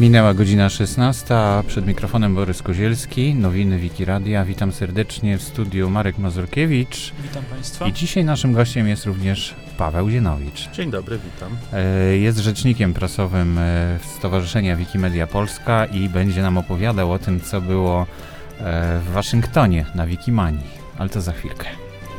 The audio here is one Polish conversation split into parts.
Minęła godzina 16, a przed mikrofonem Borys Kozielski, nowiny Wikiradia. Witam serdecznie w studiu Marek Mazurkiewicz. Witam Państwa. I dzisiaj naszym gościem jest również Paweł Zienowicz. Dzień dobry, witam. Jest rzecznikiem prasowym Stowarzyszenia Wikimedia Polska i będzie nam opowiadał o tym, co było w Waszyngtonie na Wikimanii. Ale to za chwilkę.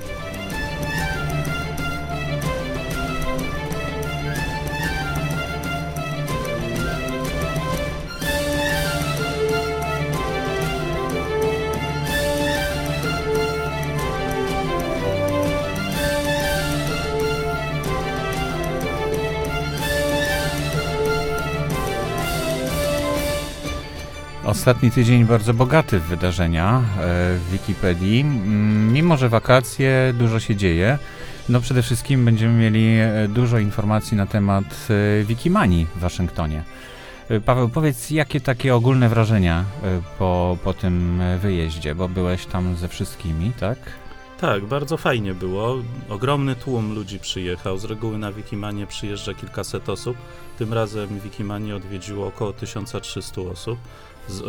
Ostatni tydzień bardzo bogaty w wydarzenia w Wikipedii. Mimo że wakacje, dużo się dzieje. No przede wszystkim będziemy mieli dużo informacji na temat Wikimanii w Waszyngtonie. Paweł, powiedz, jakie takie ogólne wrażenia po tym wyjeździe, bo byłeś tam ze wszystkimi, tak? Tak, bardzo fajnie było. Ogromny tłum ludzi przyjechał. Z reguły na Wikimanię przyjeżdża kilkaset osób. Tym razem Wikimanię odwiedziło około 1300 osób z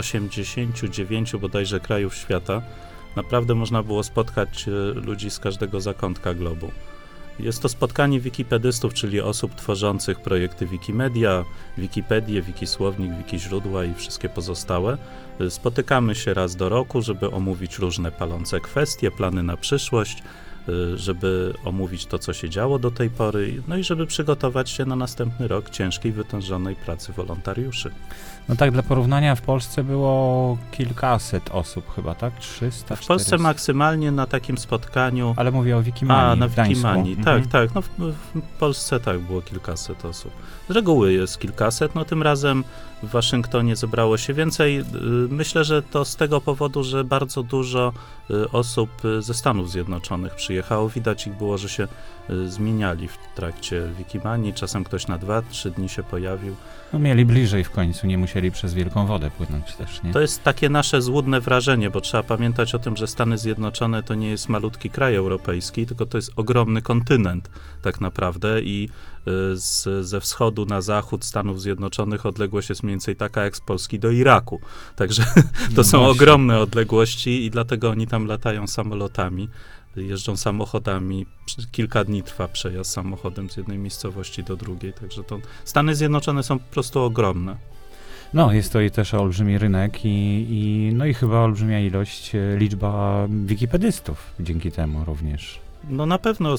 89 bodajże krajów świata. Naprawdę można było spotkać ludzi z każdego zakątka globu. Jest to spotkanie wikipedystów, czyli osób tworzących projekty Wikimedia, Wikipedię, Wikisłownik, Wikiźródła i wszystkie pozostałe. Spotykamy się raz do roku, żeby omówić różne palące kwestie, plany na przyszłość, żeby omówić to, co się działo do tej pory, no i żeby przygotować się na następny rok ciężkiej, wytężonej pracy wolontariuszy. No tak, dla porównania w Polsce było kilkaset osób chyba, tak? 300, w Polsce 400. Maksymalnie na takim spotkaniu... Ale mówię o Wikimanii. na w Gdańsku. Wikimanii, Mhm. tak. No w Polsce tak było kilkaset osób. Z reguły jest kilkaset, no tym razem w Waszyngtonie zebrało się więcej. Myślę, że to z tego powodu, że bardzo dużo osób ze Stanów Zjednoczonych przyjechało. Widać ich było, że się zmieniali w trakcie Wikimanii. Czasem ktoś na 2-3 dni się pojawił. No mieli bliżej w końcu, nie musieli przez wielką wodę płynąć też, nie? To jest takie nasze złudne wrażenie, bo trzeba pamiętać o tym, że Stany Zjednoczone to nie jest malutki kraj europejski, tylko to jest ogromny kontynent tak naprawdę i ze wschodu na zachód Stanów Zjednoczonych odległość jest mniej więcej taka jak z Polski do Iraku. Także to są ogromne odległości i dlatego oni tam latają samolotami, jeżdżą samochodami. Kilka dni trwa przejazd samochodem z jednej miejscowości do drugiej, także to Stany Zjednoczone są po prostu ogromne. No, jest to i też olbrzymi rynek no i chyba olbrzymia liczba wikipedystów dzięki temu również. No na pewno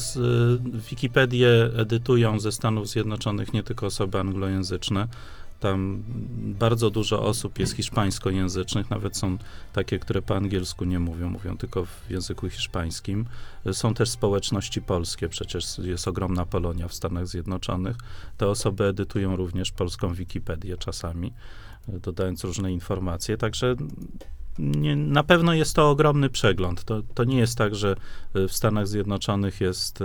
Wikipedię edytują ze Stanów Zjednoczonych nie tylko osoby anglojęzyczne. Tam bardzo dużo osób jest hiszpańskojęzycznych, nawet są takie, które po angielsku nie mówią, mówią tylko w języku hiszpańskim. Są też społeczności polskie, przecież jest ogromna Polonia w Stanach Zjednoczonych. Te osoby edytują również polską Wikipedię czasami, dodając różne informacje, także na pewno jest to ogromny przegląd. To nie jest tak, że w Stanach Zjednoczonych jest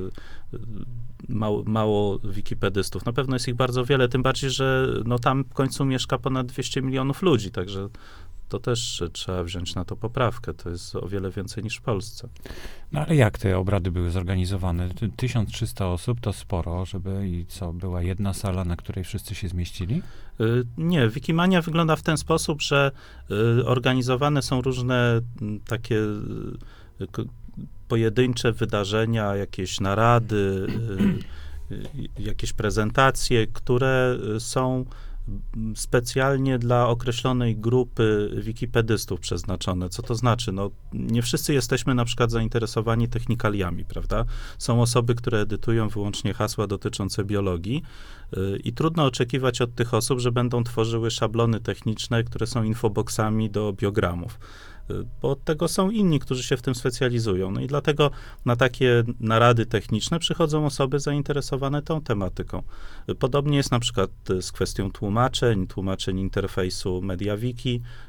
mało wikipedystów. Na pewno jest ich bardzo wiele, tym bardziej, że tam w końcu mieszka ponad 200 milionów ludzi, także to też trzeba wziąć na to poprawkę. To jest o wiele więcej niż w Polsce. No ale jak te obrady były zorganizowane? 1300 osób to sporo, była jedna sala, na której wszyscy się zmieścili? Nie, Wikimania wygląda w ten sposób, że organizowane są różne takie pojedyncze wydarzenia, jakieś narady, jakieś prezentacje, które są specjalnie dla określonej grupy wikipedystów przeznaczone. Co to znaczy? Nie wszyscy jesteśmy na przykład zainteresowani technikaliami, prawda? Są osoby, które edytują wyłącznie hasła dotyczące biologii i trudno oczekiwać od tych osób, że będą tworzyły szablony techniczne, które są infoboxami do biogramów. Bo od tego są inni, którzy się w tym specjalizują. No i dlatego na takie narady techniczne przychodzą osoby zainteresowane tą tematyką. Podobnie jest na przykład z kwestią tłumaczeń interfejsu MediaWiki.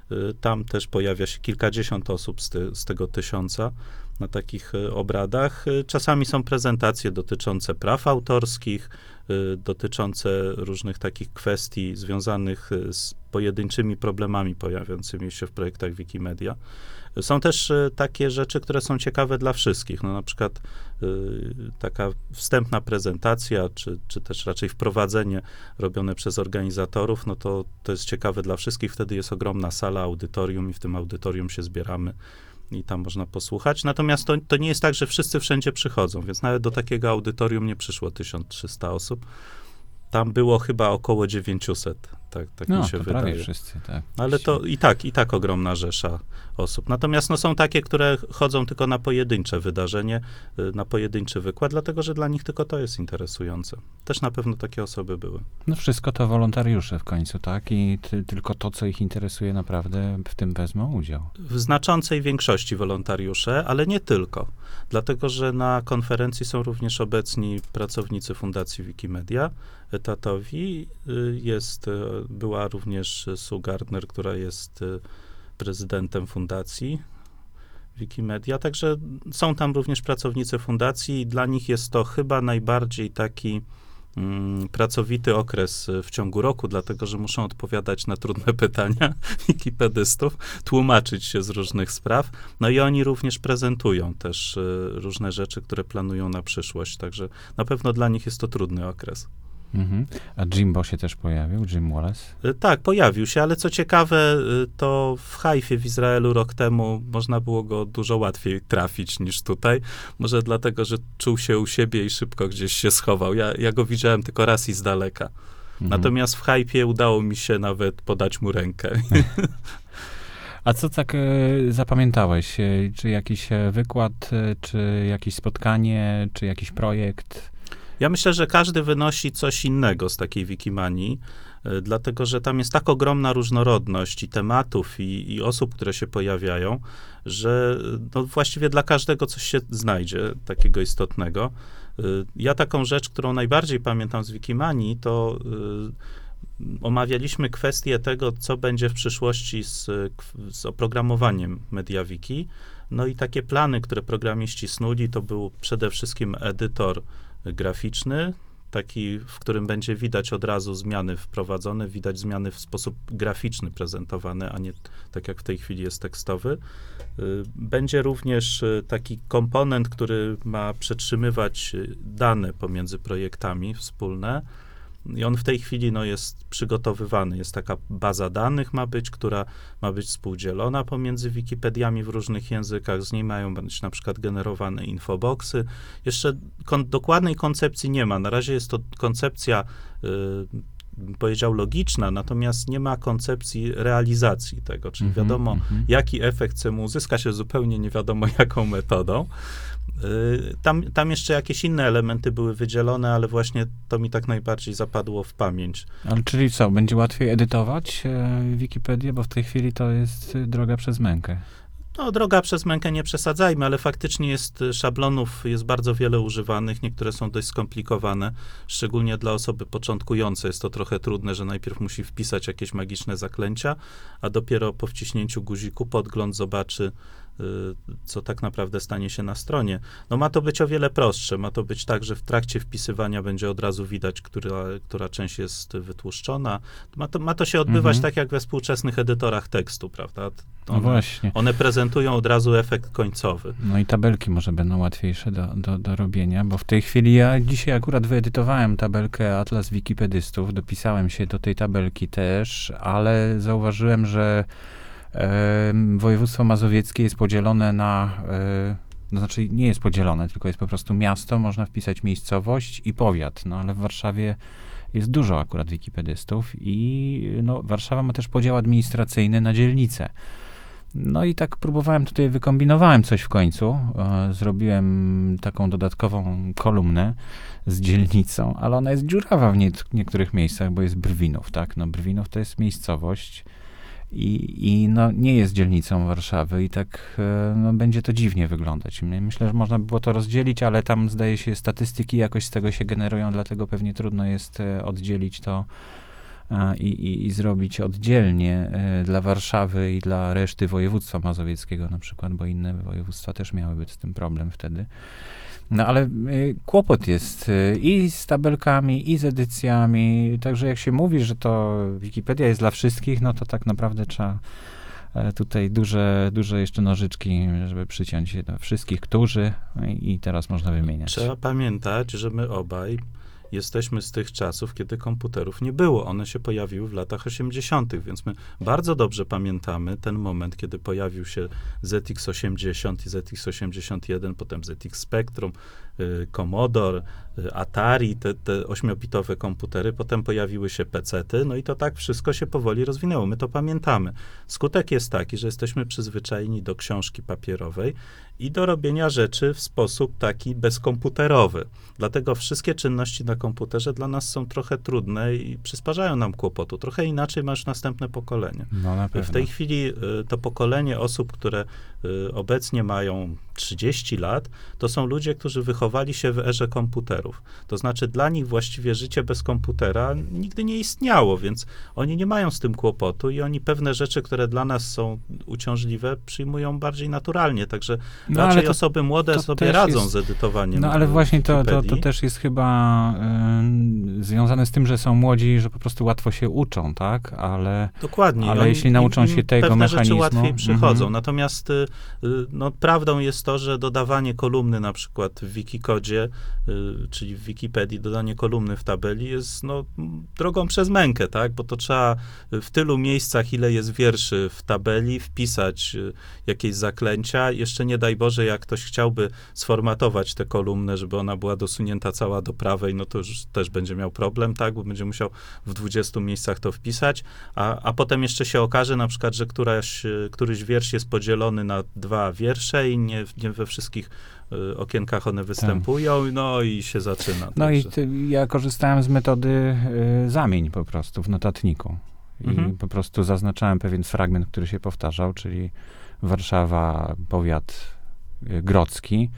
Tam też pojawia się kilkadziesiąt osób z tego 1000 na takich obradach. Czasami są prezentacje dotyczące praw autorskich, dotyczące różnych takich kwestii związanych z pojedynczymi problemami pojawiającymi się w projektach Wikimedia. Są też takie rzeczy, które są ciekawe dla wszystkich. No, na przykład taka wstępna prezentacja, czy też raczej wprowadzenie robione przez organizatorów, no to jest ciekawe dla wszystkich. Wtedy jest ogromna sala, audytorium i w tym audytorium się zbieramy i tam można posłuchać. Natomiast to nie jest tak, że wszyscy wszędzie przychodzą, więc nawet do takiego audytorium nie przyszło 1300 osób. Tam było chyba około 900, tak mi się to wydaje. prawie wszyscy, tak. Ale to i tak ogromna rzesza osób. Natomiast są takie, które chodzą tylko na pojedyncze wydarzenie, na pojedynczy wykład, dlatego, że dla nich tylko to jest interesujące. Też na pewno takie osoby były. No wszystko to wolontariusze w końcu, tak? I tylko to, co ich interesuje naprawdę, w tym wezmą udział. W znaczącej większości wolontariusze, ale nie tylko. Dlatego, że na konferencji są również obecni pracownicy Fundacji Wikimedia, etatowi. Była również Sue Gardner, która jest prezydentem Fundacji Wikimedia, także są tam również pracownicy fundacji i dla nich jest to chyba najbardziej taki pracowity okres w ciągu roku, dlatego, że muszą odpowiadać na trudne pytania wikipedystów, tłumaczyć się z różnych spraw, no i oni również prezentują też różne rzeczy, które planują na przyszłość, także na pewno dla nich jest to trudny okres. Mhm. A Jimbo się też pojawił, Jim Wallace? Tak, pojawił się, ale co ciekawe, to w Haifie w Izraelu rok temu można było go dużo łatwiej trafić niż tutaj. Może dlatego, że czuł się u siebie i szybko gdzieś się schował. Ja go widziałem tylko raz i z daleka. Mhm. Natomiast w Haifie udało mi się nawet podać mu rękę. A co tak zapamiętałeś? Czy jakiś wykład, czy jakieś spotkanie, czy jakiś projekt? Ja myślę, że każdy wynosi coś innego z takiej Wikimanii, dlatego, że tam jest tak ogromna różnorodność i tematów, i osób, które się pojawiają, że no właściwie dla każdego coś się znajdzie takiego istotnego. Ja taką rzecz, którą najbardziej pamiętam z Wikimanii, to omawialiśmy kwestię tego, co będzie w przyszłości z oprogramowaniem MediaWiki. No i takie plany, które programiści snuli, to był przede wszystkim edytor graficzny, taki, w którym będzie widać od razu zmiany wprowadzone, widać zmiany w sposób graficzny prezentowane, a nie tak jak w tej chwili jest tekstowy. Będzie również taki komponent, który ma przetrzymywać dane pomiędzy projektami wspólne. I on w tej chwili jest przygotowywany. Jest taka baza danych która ma być współdzielona pomiędzy Wikipediami w różnych językach. Z niej mają być na przykład generowane infoboxy. Jeszcze dokładnej koncepcji nie ma. Na razie jest to koncepcja, powiedział, logiczna, natomiast nie ma koncepcji realizacji tego, czyli wiadomo, jaki efekt chcemy uzyskać, ale zupełnie nie wiadomo, jaką metodą. Tam jeszcze jakieś inne elementy były wydzielone, ale właśnie to mi tak najbardziej zapadło w pamięć. Ale czyli co, będzie łatwiej edytować Wikipedię, bo w tej chwili to jest droga przez mękę. No, droga przez mękę nie przesadzajmy, ale faktycznie szablonów jest bardzo wiele używanych, niektóre są dość skomplikowane, szczególnie dla osoby początkującej jest to trochę trudne, że najpierw musi wpisać jakieś magiczne zaklęcia, a dopiero po wciśnięciu guziku podgląd zobaczy, co tak naprawdę stanie się na stronie. No ma to być o wiele prostsze, ma to być tak, że w trakcie wpisywania będzie od razu widać, która część jest wytłuszczona. Ma to się odbywać tak, jak we współczesnych edytorach tekstu, prawda? No właśnie. One prezentują od razu efekt końcowy. No i tabelki może będą łatwiejsze do robienia, bo w tej chwili ja dzisiaj akurat wyedytowałem tabelkę Atlas Wikipedystów, dopisałem się do tej tabelki też, ale zauważyłem, że województwo mazowieckie jest podzielone na, znaczy nie jest podzielone, tylko jest po prostu miasto, można wpisać miejscowość i powiat, no ale w Warszawie jest dużo akurat wikipedystów i Warszawa ma też podział administracyjny na dzielnice. No i tak próbowałem tutaj, wykombinowałem coś w końcu, zrobiłem taką dodatkową kolumnę z dzielnicą, ale ona jest dziurawa w niektórych miejscach, bo jest Brwinów, tak, Brwinów to jest miejscowość, i nie jest dzielnicą Warszawy i tak będzie to dziwnie wyglądać. Myślę, że można by było to rozdzielić, ale tam zdaje się statystyki jakoś z tego się generują, dlatego pewnie trudno jest oddzielić to i zrobić oddzielnie dla Warszawy i dla reszty województwa mazowieckiego na przykład, bo inne województwa też miałyby z tym problem wtedy. No ale kłopot jest i z tabelkami, i z edycjami, także jak się mówi, że to Wikipedia jest dla wszystkich, no to tak naprawdę trzeba tutaj duże jeszcze nożyczki, żeby przyciąć się do wszystkich, którzy i teraz można wymieniać. Trzeba pamiętać, że my obaj jesteśmy z tych czasów, kiedy komputerów nie było. One się pojawiły w latach 80., więc my bardzo dobrze pamiętamy ten moment, kiedy pojawił się ZX80 i ZX81, potem ZX Spectrum, Commodore, Atari, te 8-bitowe komputery, potem pojawiły się PC-ty, no i to tak wszystko się powoli rozwinęło. My to pamiętamy. Skutek jest taki, że jesteśmy przyzwyczajeni do książki papierowej i do robienia rzeczy w sposób taki bezkomputerowy. Dlatego wszystkie czynności na komputerze dla nas są trochę trudne i przysparzają nam kłopotu. Trochę inaczej ma już następne pokolenie. No, na pewno. W tej chwili to pokolenie osób, które obecnie mają 30 lat, to są ludzie, którzy wychowali się w erze komputerów. To znaczy dla nich właściwie życie bez komputera nigdy nie istniało, więc oni nie mają z tym kłopotu i oni pewne rzeczy, które dla nas są uciążliwe, przyjmują bardziej naturalnie. Także raczej osoby młode sobie radzą z edytowaniem. No ale właśnie to też jest chyba związane z tym, że są młodzi, że po prostu łatwo się uczą, tak? Dokładnie. Ale jeśli nauczą się tego pewne mechanizmu... rzeczy łatwiej przychodzą. Natomiast no, prawdą jest to, że dodawanie kolumny na przykład w Wikikodzie, czyli w Wikipedii, dodanie kolumny w tabeli jest drogą przez mękę, tak? Bo to trzeba w tylu miejscach, ile jest wierszy w tabeli, wpisać jakieś zaklęcia. Jeszcze nie daj Boże, jak ktoś chciałby sformatować tę kolumnę, żeby ona była dosunięta cała do prawej, no to już też będzie miał problem, tak? Bo będzie musiał w 20 miejscach to wpisać, a potem jeszcze się okaże na przykład, że któryś wiersz jest podzielony na 2 wiersze i nie we wszystkich okienkach one występują, no i się zaczyna. No i ja korzystałem z metody zamień po prostu w notatniku. I po prostu zaznaczałem pewien fragment, który się powtarzał, czyli Warszawa, powiat grodzki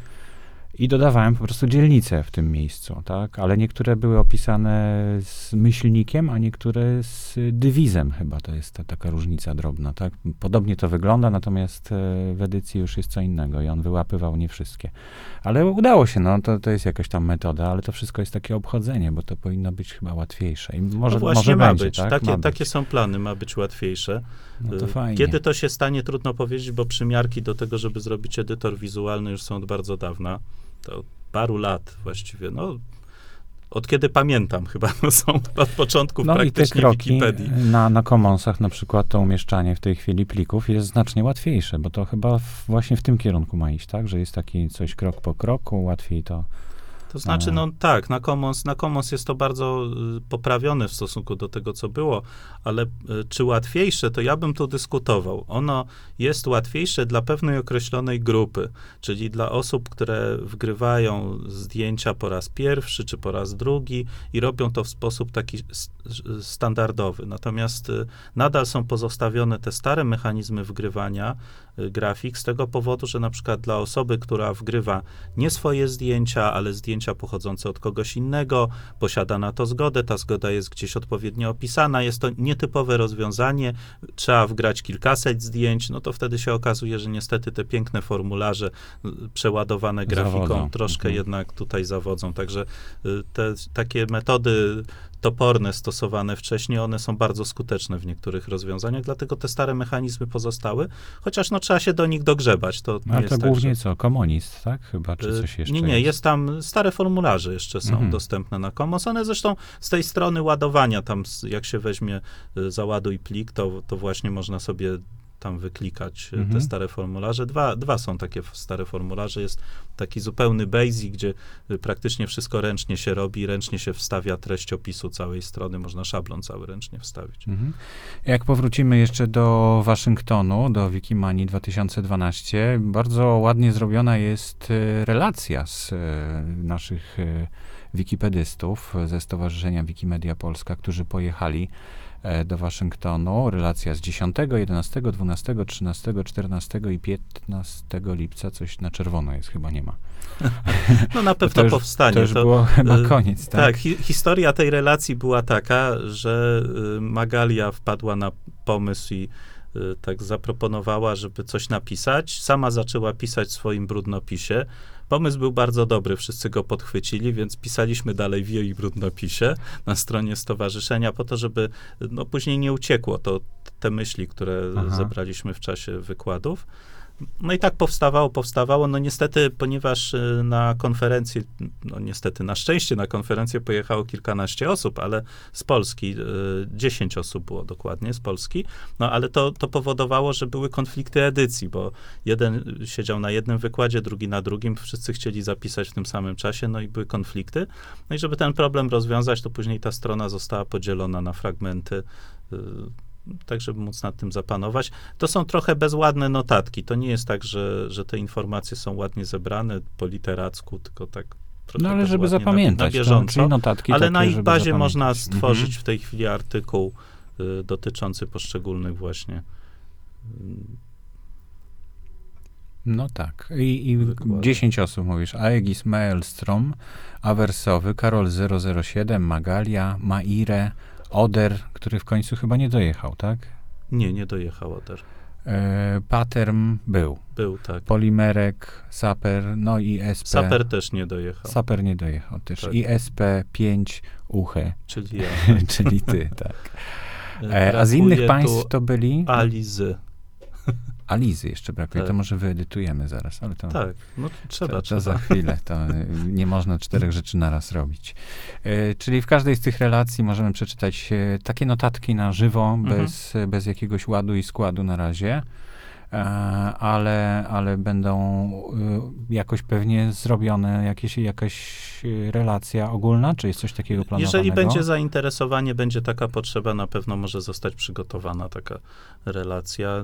i dodawałem po prostu dzielnice w tym miejscu, tak? Ale niektóre były opisane z myślnikiem, a niektóre z dywizem chyba. To jest taka różnica drobna, tak? Podobnie to wygląda, natomiast w edycji już jest co innego i on wyłapywał nie wszystkie. Ale udało się, no to jest jakaś tam metoda, ale to wszystko jest takie obchodzenie, bo to powinno być chyba łatwiejsze. I może ma będzie, być. Tak? Takie są plany, ma być łatwiejsze. No to fajnie. Kiedy to się stanie, trudno powiedzieć, bo przymiarki do tego, żeby zrobić edytor wizualny już są od bardzo dawna. To od paru lat właściwie, no od kiedy pamiętam chyba, są od początków praktycznie i te kroki Wikipedii. Na Commonsach na przykład to umieszczanie w tej chwili plików jest znacznie łatwiejsze, bo to chyba właśnie w tym kierunku ma iść, tak? Że jest taki coś krok po kroku, łatwiej to... To znaczy, tak, na Commons jest to bardzo poprawione w stosunku do tego, co było, ale czy łatwiejsze, to ja bym tu dyskutował. Ono jest łatwiejsze dla pewnej określonej grupy, czyli dla osób, które wgrywają zdjęcia po raz pierwszy, czy po raz drugi i robią to w sposób taki standardowy. Natomiast nadal są pozostawione te stare mechanizmy wgrywania grafik z tego powodu, że na przykład dla osoby, która wgrywa nie swoje zdjęcia, ale zdjęcia pochodzące od kogoś innego, posiada na to zgodę, ta zgoda jest gdzieś odpowiednio opisana, jest to nietypowe rozwiązanie, trzeba wgrać kilkaset zdjęć, no to wtedy się okazuje, że niestety te piękne formularze przeładowane grafiką zawodzą. Troszkę jednak tutaj zawodzą, także te takie metody toporne stosowane wcześniej, one są bardzo skuteczne w niektórych rozwiązaniach, dlatego te stare mechanizmy pozostały, chociaż trzeba się do nich dogrzebać. Ale to głównie co? Komunist, tak? Chyba, czy coś jeszcze Nie, jest tam, stare formularze jeszcze są dostępne na Commons. One zresztą z tej strony ładowania, tam jak się weźmie załaduj plik, to właśnie można sobie tam wyklikać te stare formularze. Dwa są takie stare formularze. Jest taki zupełny basic, gdzie praktycznie wszystko ręcznie się robi, ręcznie się wstawia treść opisu całej strony, można szablon cały ręcznie wstawić. Jak powrócimy jeszcze do Waszyngtonu, do Wikimanii 2012, bardzo ładnie zrobiona jest relacja z naszych wikipedystów ze Stowarzyszenia Wikimedia Polska, którzy pojechali do Waszyngtonu. Relacja z 10, 11, 12, 13, 14 i 15 lipca. Coś na czerwono jest, chyba nie ma. No na pewno powstanie. To już było chyba koniec, tak? Tak, historia tej relacji była taka, że Magalia wpadła na pomysł i tak zaproponowała, żeby coś napisać. Sama zaczęła pisać w swoim brudnopisie. Pomysł był bardzo dobry, wszyscy go podchwycili, więc pisaliśmy dalej w jej brudnopisie na stronie stowarzyszenia po to, żeby później nie uciekło te myśli, które zebraliśmy w czasie wykładów. No i tak powstawało. No niestety, ponieważ na konferencję, na szczęście na konferencję pojechało kilkanaście osób, ale z Polski, 10 osób było dokładnie z Polski, no ale to powodowało, że były konflikty edycji, bo jeden siedział na jednym wykładzie, drugi na drugim, wszyscy chcieli zapisać w tym samym czasie, no i były konflikty. No i żeby ten problem rozwiązać, to później ta strona została podzielona na fragmenty, tak żeby móc nad tym zapanować. To są trochę bezładne notatki. To nie jest tak, że te informacje są ładnie zebrane po literacku, tylko tak trochę ale żeby zapamiętać, na bieżąco. Czyli notatki ale takie, na ich bazie zapamiętać. można stworzyć w tej chwili artykuł dotyczący poszczególnych właśnie No tak. I wykładów. 10 osób mówisz. Aegis Maelstrom, Awersowy, Karol 007, Magalia, Maire, Oder, który w końcu chyba nie dojechał, tak? Nie dojechał Oder. Paterm był. Był, tak. Polimerek, Saper, no i SP. Saper też nie dojechał. Saper nie dojechał też. Tak. I SP5 Uche, Czyli ja. czyli ty, tak. A z innych państw to byli? Alizy. Alizy jeszcze brakuje, Tak. to może wyedytujemy zaraz, ale to... Tak, no trzeba. To za chwilę, to nie można 4 rzeczy naraz robić. Czyli w każdej z tych relacji możemy przeczytać takie notatki na żywo, bez jakiegoś ładu i składu na razie, ale będą jakoś pewnie zrobione, jakaś relacja ogólna, czy jest coś takiego planowanego? Jeżeli będzie zainteresowanie, będzie taka potrzeba, na pewno może zostać przygotowana taka relacja.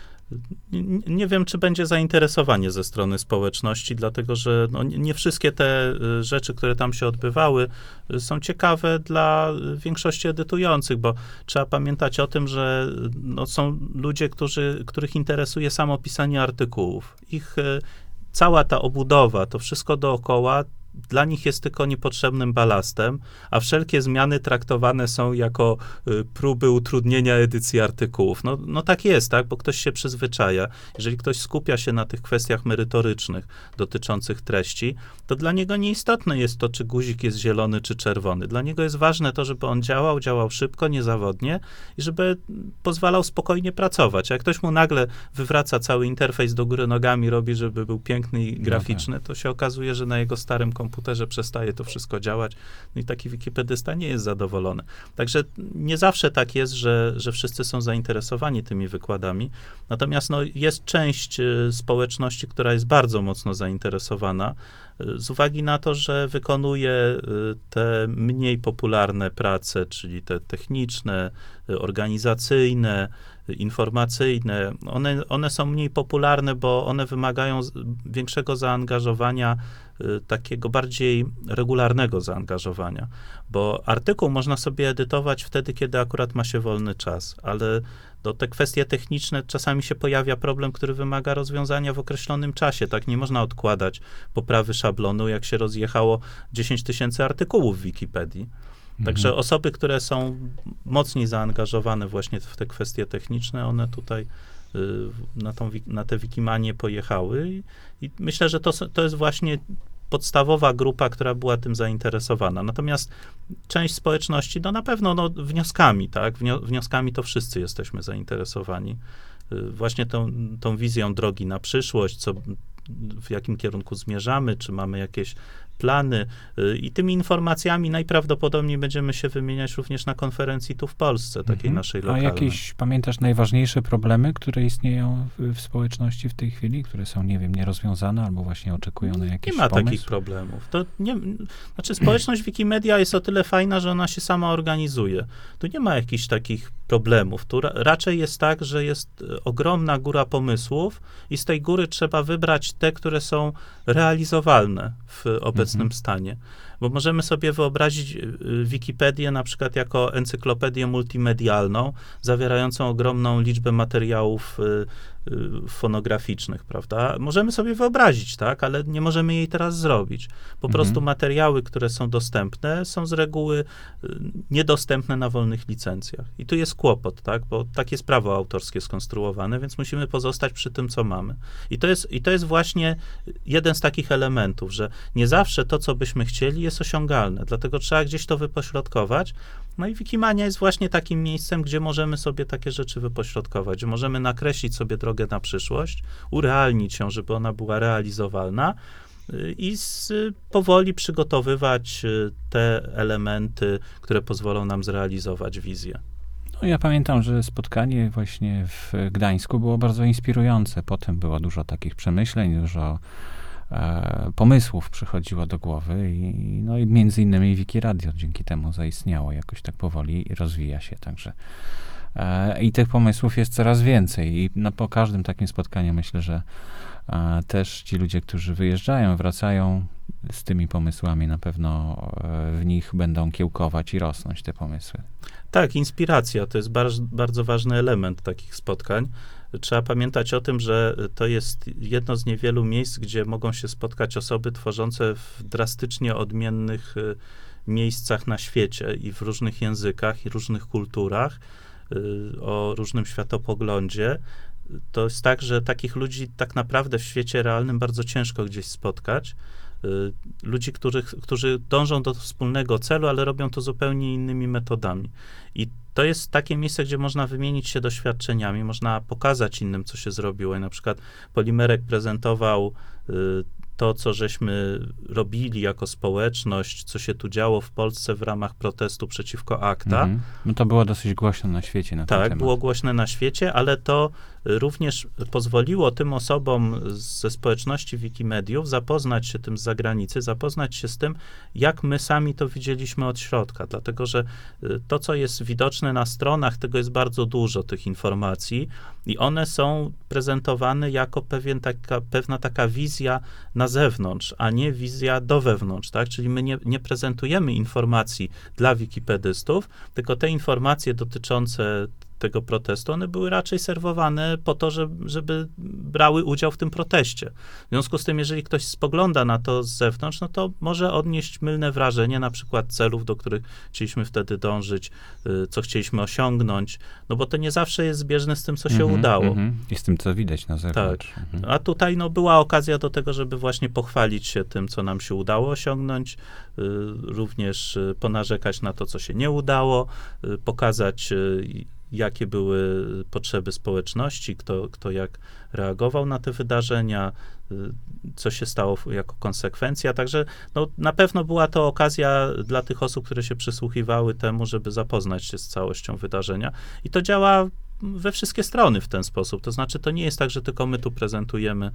Nie wiem, czy będzie zainteresowanie ze strony społeczności, dlatego że nie wszystkie te rzeczy, które tam się odbywały, są ciekawe dla większości edytujących, bo trzeba pamiętać o tym, że są ludzie, których interesuje samo pisanie artykułów. Ich cała ta obudowa, to wszystko dookoła, dla nich jest tylko niepotrzebnym balastem, a wszelkie zmiany traktowane są jako próby utrudnienia edycji artykułów. No tak jest, tak, bo ktoś się przyzwyczaja. Jeżeli ktoś skupia się na tych kwestiach merytorycznych dotyczących treści, to dla niego nieistotne jest to, czy guzik jest zielony, czy czerwony. Dla niego jest ważne to, żeby on działał szybko, niezawodnie i żeby pozwalał spokojnie pracować. A jak ktoś mu nagle wywraca cały interfejs do góry nogami, robi, żeby był piękny i graficzny, to się okazuje, że na jego starym komputerze przestaje to wszystko działać, no i taki wikipedysta nie jest zadowolony. Także nie zawsze tak jest, że wszyscy są zainteresowani tymi wykładami, natomiast jest część społeczności, która jest bardzo mocno zainteresowana, z uwagi na to, że wykonuje te mniej popularne prace, czyli te techniczne, organizacyjne, informacyjne. One są mniej popularne, bo one wymagają większego zaangażowania, takiego bardziej regularnego zaangażowania, bo artykuł można sobie edytować wtedy, kiedy akurat ma się wolny czas, ale te kwestie techniczne czasami się pojawia problem, który wymaga rozwiązania w określonym czasie, tak? Nie można odkładać poprawy szablonu, jak się rozjechało 10 000 artykułów w Wikipedii. Także osoby, które są mocniej zaangażowane właśnie w te kwestie techniczne, one tutaj na te Wikimanie pojechały i myślę, że to jest właśnie podstawowa grupa, która była tym zainteresowana. Natomiast część społeczności, na pewno wnioskami, tak? Wnioskami to wszyscy jesteśmy zainteresowani. Właśnie tą wizją drogi na przyszłość, w jakim kierunku zmierzamy, czy mamy jakieś plany i tymi informacjami najprawdopodobniej będziemy się wymieniać również na konferencji tu w Polsce, takiej naszej lokalnej. A jakieś, pamiętasz, najważniejsze problemy, które istnieją w społeczności w tej chwili, które są, nie wiem, nierozwiązane albo właśnie oczekują na jakiś Nie ma pomysł? takich problemów. Społeczność Wikimedia jest o tyle fajna, że ona się sama organizuje. Tu nie ma jakichś takich problemów. Tu raczej jest tak, że jest ogromna góra pomysłów i z tej góry trzeba wybrać te, które są realizowalne w obecnym stanie. Bo możemy sobie wyobrazić Wikipedię na przykład jako encyklopedię multimedialną, zawierającą ogromną liczbę materiałów fonograficznych, prawda? Możemy sobie wyobrazić, tak, ale nie możemy jej teraz zrobić. Po prostu materiały, które są dostępne, są z reguły niedostępne na wolnych licencjach. I tu jest kłopot, tak, bo tak jest prawo autorskie skonstruowane, więc musimy pozostać przy tym, co mamy. I to jest właśnie jeden z takich elementów, że nie zawsze to, co byśmy chcieli, jest osiągalne, dlatego trzeba gdzieś to wypośrodkować. No i Wikimania jest właśnie takim miejscem, gdzie możemy sobie takie rzeczy wypośrodkować, gdzie możemy nakreślić sobie drogę na przyszłość, urealnić ją, żeby ona była realizowalna i powoli przygotowywać te elementy, które pozwolą nam zrealizować wizję. No, ja pamiętam, że spotkanie właśnie w Gdańsku było bardzo inspirujące. Potem było dużo takich przemyśleń, dużo pomysłów przychodziło do głowy no i między innymi Wiki Radio dzięki temu zaistniało jakoś tak powoli i rozwija się, także i tych pomysłów jest coraz więcej i po każdym takim spotkaniu myślę, że też ci ludzie, którzy wyjeżdżają, wracają z tymi pomysłami, na pewno w nich będą kiełkować i rosnąć te pomysły. Tak, inspiracja to jest bardzo ważny element takich spotkań. Trzeba pamiętać o tym, że to jest jedno z niewielu miejsc, gdzie mogą się spotkać osoby tworzące w drastycznie odmiennych miejscach na świecie i w różnych językach i różnych kulturach, o różnym światopoglądzie. To jest tak, że takich ludzi tak naprawdę w świecie realnym bardzo ciężko gdzieś spotkać. Ludzi, którzy dążą do wspólnego celu, ale robią to zupełnie innymi metodami. I to jest takie miejsce, gdzie można wymienić się doświadczeniami, można pokazać innym, co się zrobiło. I na przykład Polimerek prezentował to, co żeśmy robili jako społeczność, co się tu działo w Polsce w ramach protestu przeciwko ACTA. No to było dosyć głośno na świecie na ten temat. Tak, było głośne na świecie, ale to również pozwoliło tym osobom ze społeczności Wikimediów zapoznać się tym z zagranicy, zapoznać się z tym, jak my sami to widzieliśmy od środka, dlatego że to, co jest widoczne na stronach, tego jest bardzo dużo, tych informacji i one są prezentowane jako pewna taka wizja na zewnątrz, a nie wizja do wewnątrz, tak? Czyli my nie prezentujemy informacji dla wikipedystów, tylko te informacje dotyczące tego protestu, one były raczej serwowane po to, żeby brały udział w tym proteście. W związku z tym, jeżeli ktoś spogląda na to z zewnątrz, no to może odnieść mylne wrażenie, na przykład celów, do których chcieliśmy wtedy dążyć, co chcieliśmy osiągnąć, no bo to nie zawsze jest zbieżne z tym, co się udało. I z tym, co widać na zewnątrz. Tak. A tutaj była okazja do tego, żeby właśnie pochwalić się tym, co nam się udało osiągnąć, również ponarzekać na to, co się nie udało, pokazać jakie były potrzeby społeczności, kto jak reagował na te wydarzenia, co się stało jako konsekwencja. Także na pewno była to okazja dla tych osób, które się przysłuchiwały temu, żeby zapoznać się z całością wydarzenia. I to działa we wszystkie strony w ten sposób. To znaczy, to nie jest tak, że tylko my tu prezentujemy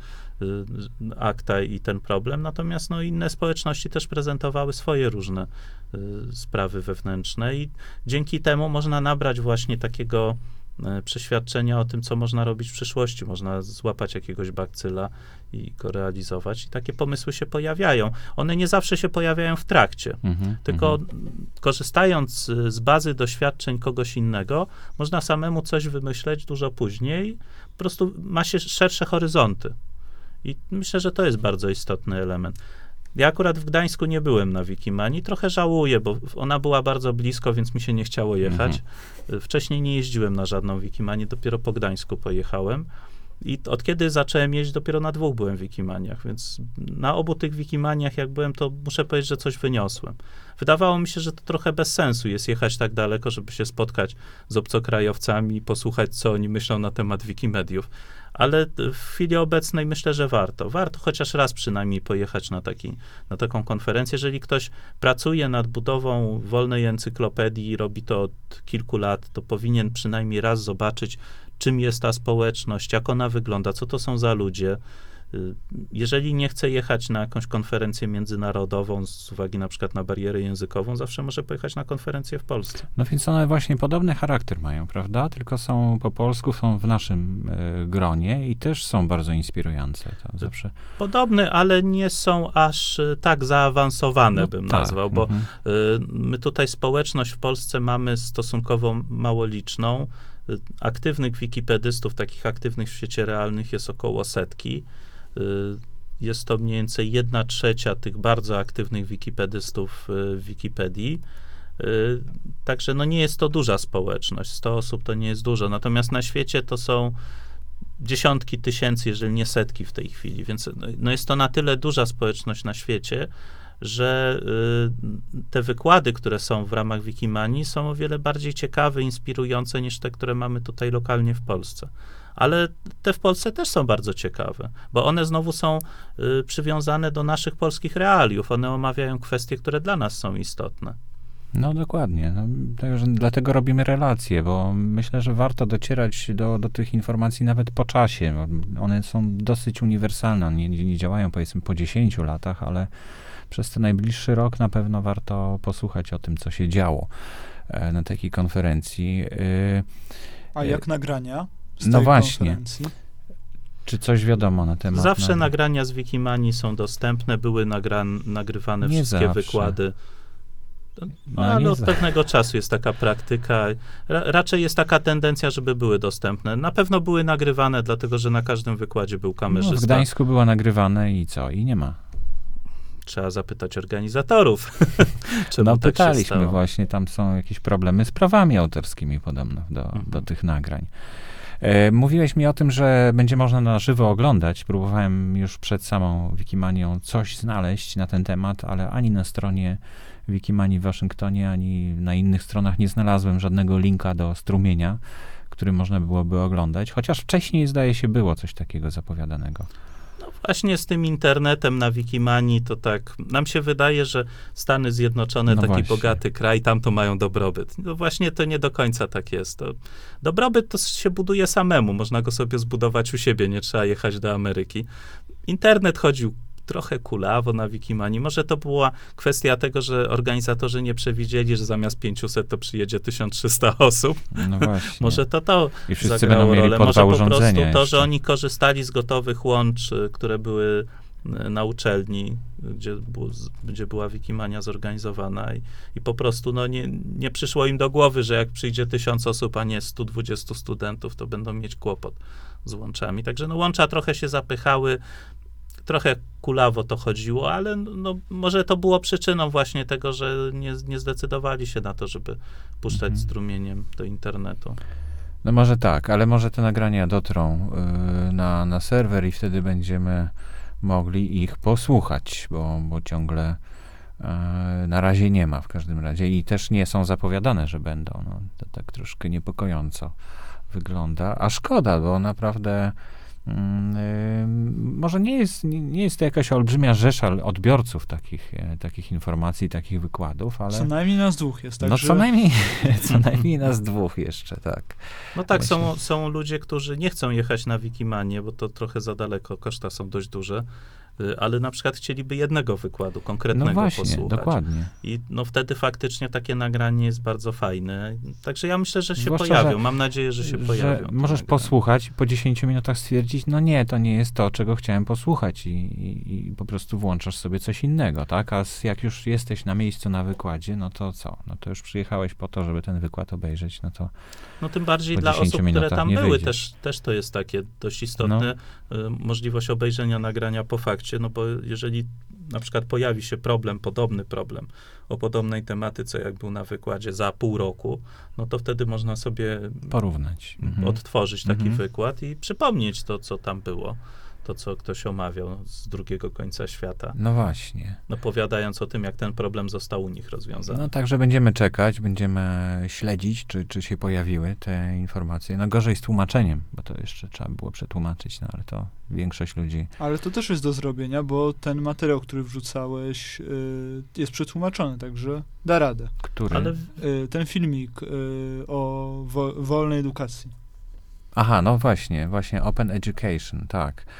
ACTA i ten problem, natomiast inne społeczności też prezentowały swoje różne sprawy wewnętrzne i dzięki temu można nabrać właśnie takiego przeświadczenia o tym, co można robić w przyszłości. Można złapać jakiegoś bakcyla i go realizować. I takie pomysły się pojawiają. One nie zawsze się pojawiają w trakcie, tylko korzystając z bazy doświadczeń kogoś innego, można samemu coś wymyśleć dużo później. Po prostu ma się szersze horyzonty. I myślę, że to jest bardzo istotny element. Ja akurat w Gdańsku nie byłem na Wikimanii, trochę żałuję, bo ona była bardzo blisko, więc mi się nie chciało jechać. Wcześniej nie jeździłem na żadną Wikimanię, dopiero po Gdańsku pojechałem. I od kiedy zacząłem jeździć, dopiero na 2 byłem w Wikimaniach, więc na obu tych Wikimaniach, jak byłem, to muszę powiedzieć, że coś wyniosłem. Wydawało mi się, że to trochę bez sensu jest jechać tak daleko, żeby się spotkać z obcokrajowcami i posłuchać, co oni myślą na temat Wikimediów. Ale w chwili obecnej myślę, że warto. Warto chociaż raz przynajmniej pojechać na taką konferencję. Jeżeli ktoś pracuje nad budową wolnej encyklopedii i robi to od kilku lat, to powinien przynajmniej raz zobaczyć, czym jest ta społeczność, jak ona wygląda, co to są za ludzie, Jeżeli nie chce jechać na jakąś konferencję międzynarodową z uwagi na przykład na barierę językową, zawsze może pojechać na konferencję w Polsce. No więc one właśnie podobny charakter mają, prawda? Tylko są po polsku, są w naszym gronie i też są bardzo inspirujące. To zawsze... Podobne, ale nie są aż tak zaawansowane, No bym tak, nazwał, bo my tutaj społeczność w Polsce mamy stosunkowo mało liczną. Aktywnych wikipedystów, takich aktywnych w świecie realnych jest około 100. Jest to mniej więcej 1/3 tych bardzo aktywnych wikipedystów w Wikipedii. Także no nie jest to duża społeczność. 100 osób to nie jest dużo. Natomiast na świecie to są dziesiątki tysięcy, jeżeli nie setki w tej chwili. Więc no jest to na tyle duża społeczność na świecie, że te wykłady, które są w ramach Wikimanii, są o wiele bardziej ciekawe, inspirujące niż te, które mamy tutaj lokalnie w Polsce. Ale te w Polsce też są bardzo ciekawe, bo one znowu są przywiązane do naszych polskich realiów. One omawiają kwestie, które dla nas są istotne. No dokładnie. No, także dlatego robimy relacje, bo myślę, że warto docierać do tych informacji nawet po czasie. One są dosyć uniwersalne. Nie działają powiedzmy po 10 latach, ale przez ten najbliższy rok na pewno warto posłuchać o tym, co się działo na takiej konferencji. A jak nagrania z No tej właśnie. konferencji? Czy coś wiadomo na temat? Zawsze nagrania z Wikimanii są dostępne, były nagrywane Nie wszystkie zawsze. wykłady. No, Ale nie od za- pewnego czasu jest taka praktyka. Raczej jest taka tendencja, żeby były dostępne. Na pewno były nagrywane, dlatego że na każdym wykładzie był No, w kamerzysta. Gdańsku było nagrywane i co? I nie ma. Trzeba zapytać organizatorów. Czemu No tak się pytaliśmy stało. właśnie, tam są jakieś problemy z prawami autorskimi podobno do tych nagrań. Mówiłeś mi o tym, że będzie można na żywo oglądać. Próbowałem już przed samą Wikimanią coś znaleźć na ten temat, ale ani na stronie Wikimanii w Waszyngtonie, ani na innych stronach nie znalazłem żadnego linka do strumienia, który można byłoby oglądać, chociaż wcześniej zdaje się było coś takiego zapowiadanego. No właśnie z tym internetem na Wikimanii to tak, nam się wydaje, że Stany Zjednoczone, No taki właśnie. bogaty kraj, tam to mają dobrobyt. No właśnie to nie do końca tak jest. Dobrobyt to się buduje samemu, można go sobie zbudować u siebie, nie trzeba jechać do Ameryki. Internet chodził trochę kulawo na Wikimanii. Może to była kwestia tego, że organizatorzy nie przewidzieli, że zamiast 500 to przyjedzie 1300 osób. No właśnie. Może to I wszyscy zagrało będą mieli rolę. po Może dwa po prostu urządzenia to, jeszcze. że oni korzystali z gotowych łącz, które były na uczelni, gdzie była Wikimania zorganizowana i po prostu no, nie przyszło im do głowy, że jak przyjdzie 1000 osób, a nie 120 studentów, to będą mieć kłopot z łączami. Także no, łącza trochę się zapychały, trochę kulawo to chodziło, ale no, może to było przyczyną właśnie tego, że nie zdecydowali się na to, żeby puszczać strumieniem do internetu. No może tak, ale może te nagrania dotrą na serwer i wtedy będziemy mogli ich posłuchać, bo ciągle na razie nie ma w każdym razie i też nie są zapowiadane, że będą. No, to tak troszkę niepokojąco wygląda, a szkoda, bo naprawdę może nie jest to jakaś olbrzymia rzesza odbiorców takich informacji, takich wykładów, ale Co najmniej nas dwóch jest, no także... co najmniej nas dwóch jeszcze, tak. No tak, Myślę. są ludzie, którzy nie chcą jechać na Wikimanię, bo to trochę za daleko, koszta są dość duże, ale na przykład chcieliby jednego wykładu konkretnego No właśnie, posłuchać. dokładnie. I no wtedy faktycznie takie nagranie jest bardzo fajne. Także ja myślę, że się Zwłaszcza, pojawią. że- Mam nadzieję, że się Że pojawią. te możesz nagrania. posłuchać i po 10 minutach stwierdzić, no nie, to nie jest to, czego chciałem posłuchać i po prostu włączasz sobie coś innego, tak? A jak już jesteś na miejscu na wykładzie, no to co? No to już przyjechałeś po to, żeby ten wykład obejrzeć, no to No tym bardziej po dla 10 osób, które minutach tam nie były, wyjdziesz. też to jest takie dość istotne, możliwość obejrzenia nagrania po fakcie, no bo jeżeli na przykład pojawi się podobny problem o podobnej tematyce, jak był na wykładzie za pół roku, no to wtedy można sobie porównać. Mhm. odtworzyć taki Mhm. wykład i przypomnieć to, co tam było, to, co ktoś omawiał z drugiego końca świata, No właśnie. opowiadając o tym, jak ten problem został u nich rozwiązany. No także będziemy czekać, będziemy śledzić, czy się pojawiły te informacje. No gorzej z tłumaczeniem, bo to jeszcze trzeba było przetłumaczyć, no ale to większość ludzi... Ale to też jest do zrobienia, bo ten materiał, który wrzucałeś, jest przetłumaczony, także da radę. Który... Ale Ten filmik o wolnej edukacji. Aha, no właśnie, Open Education, tak.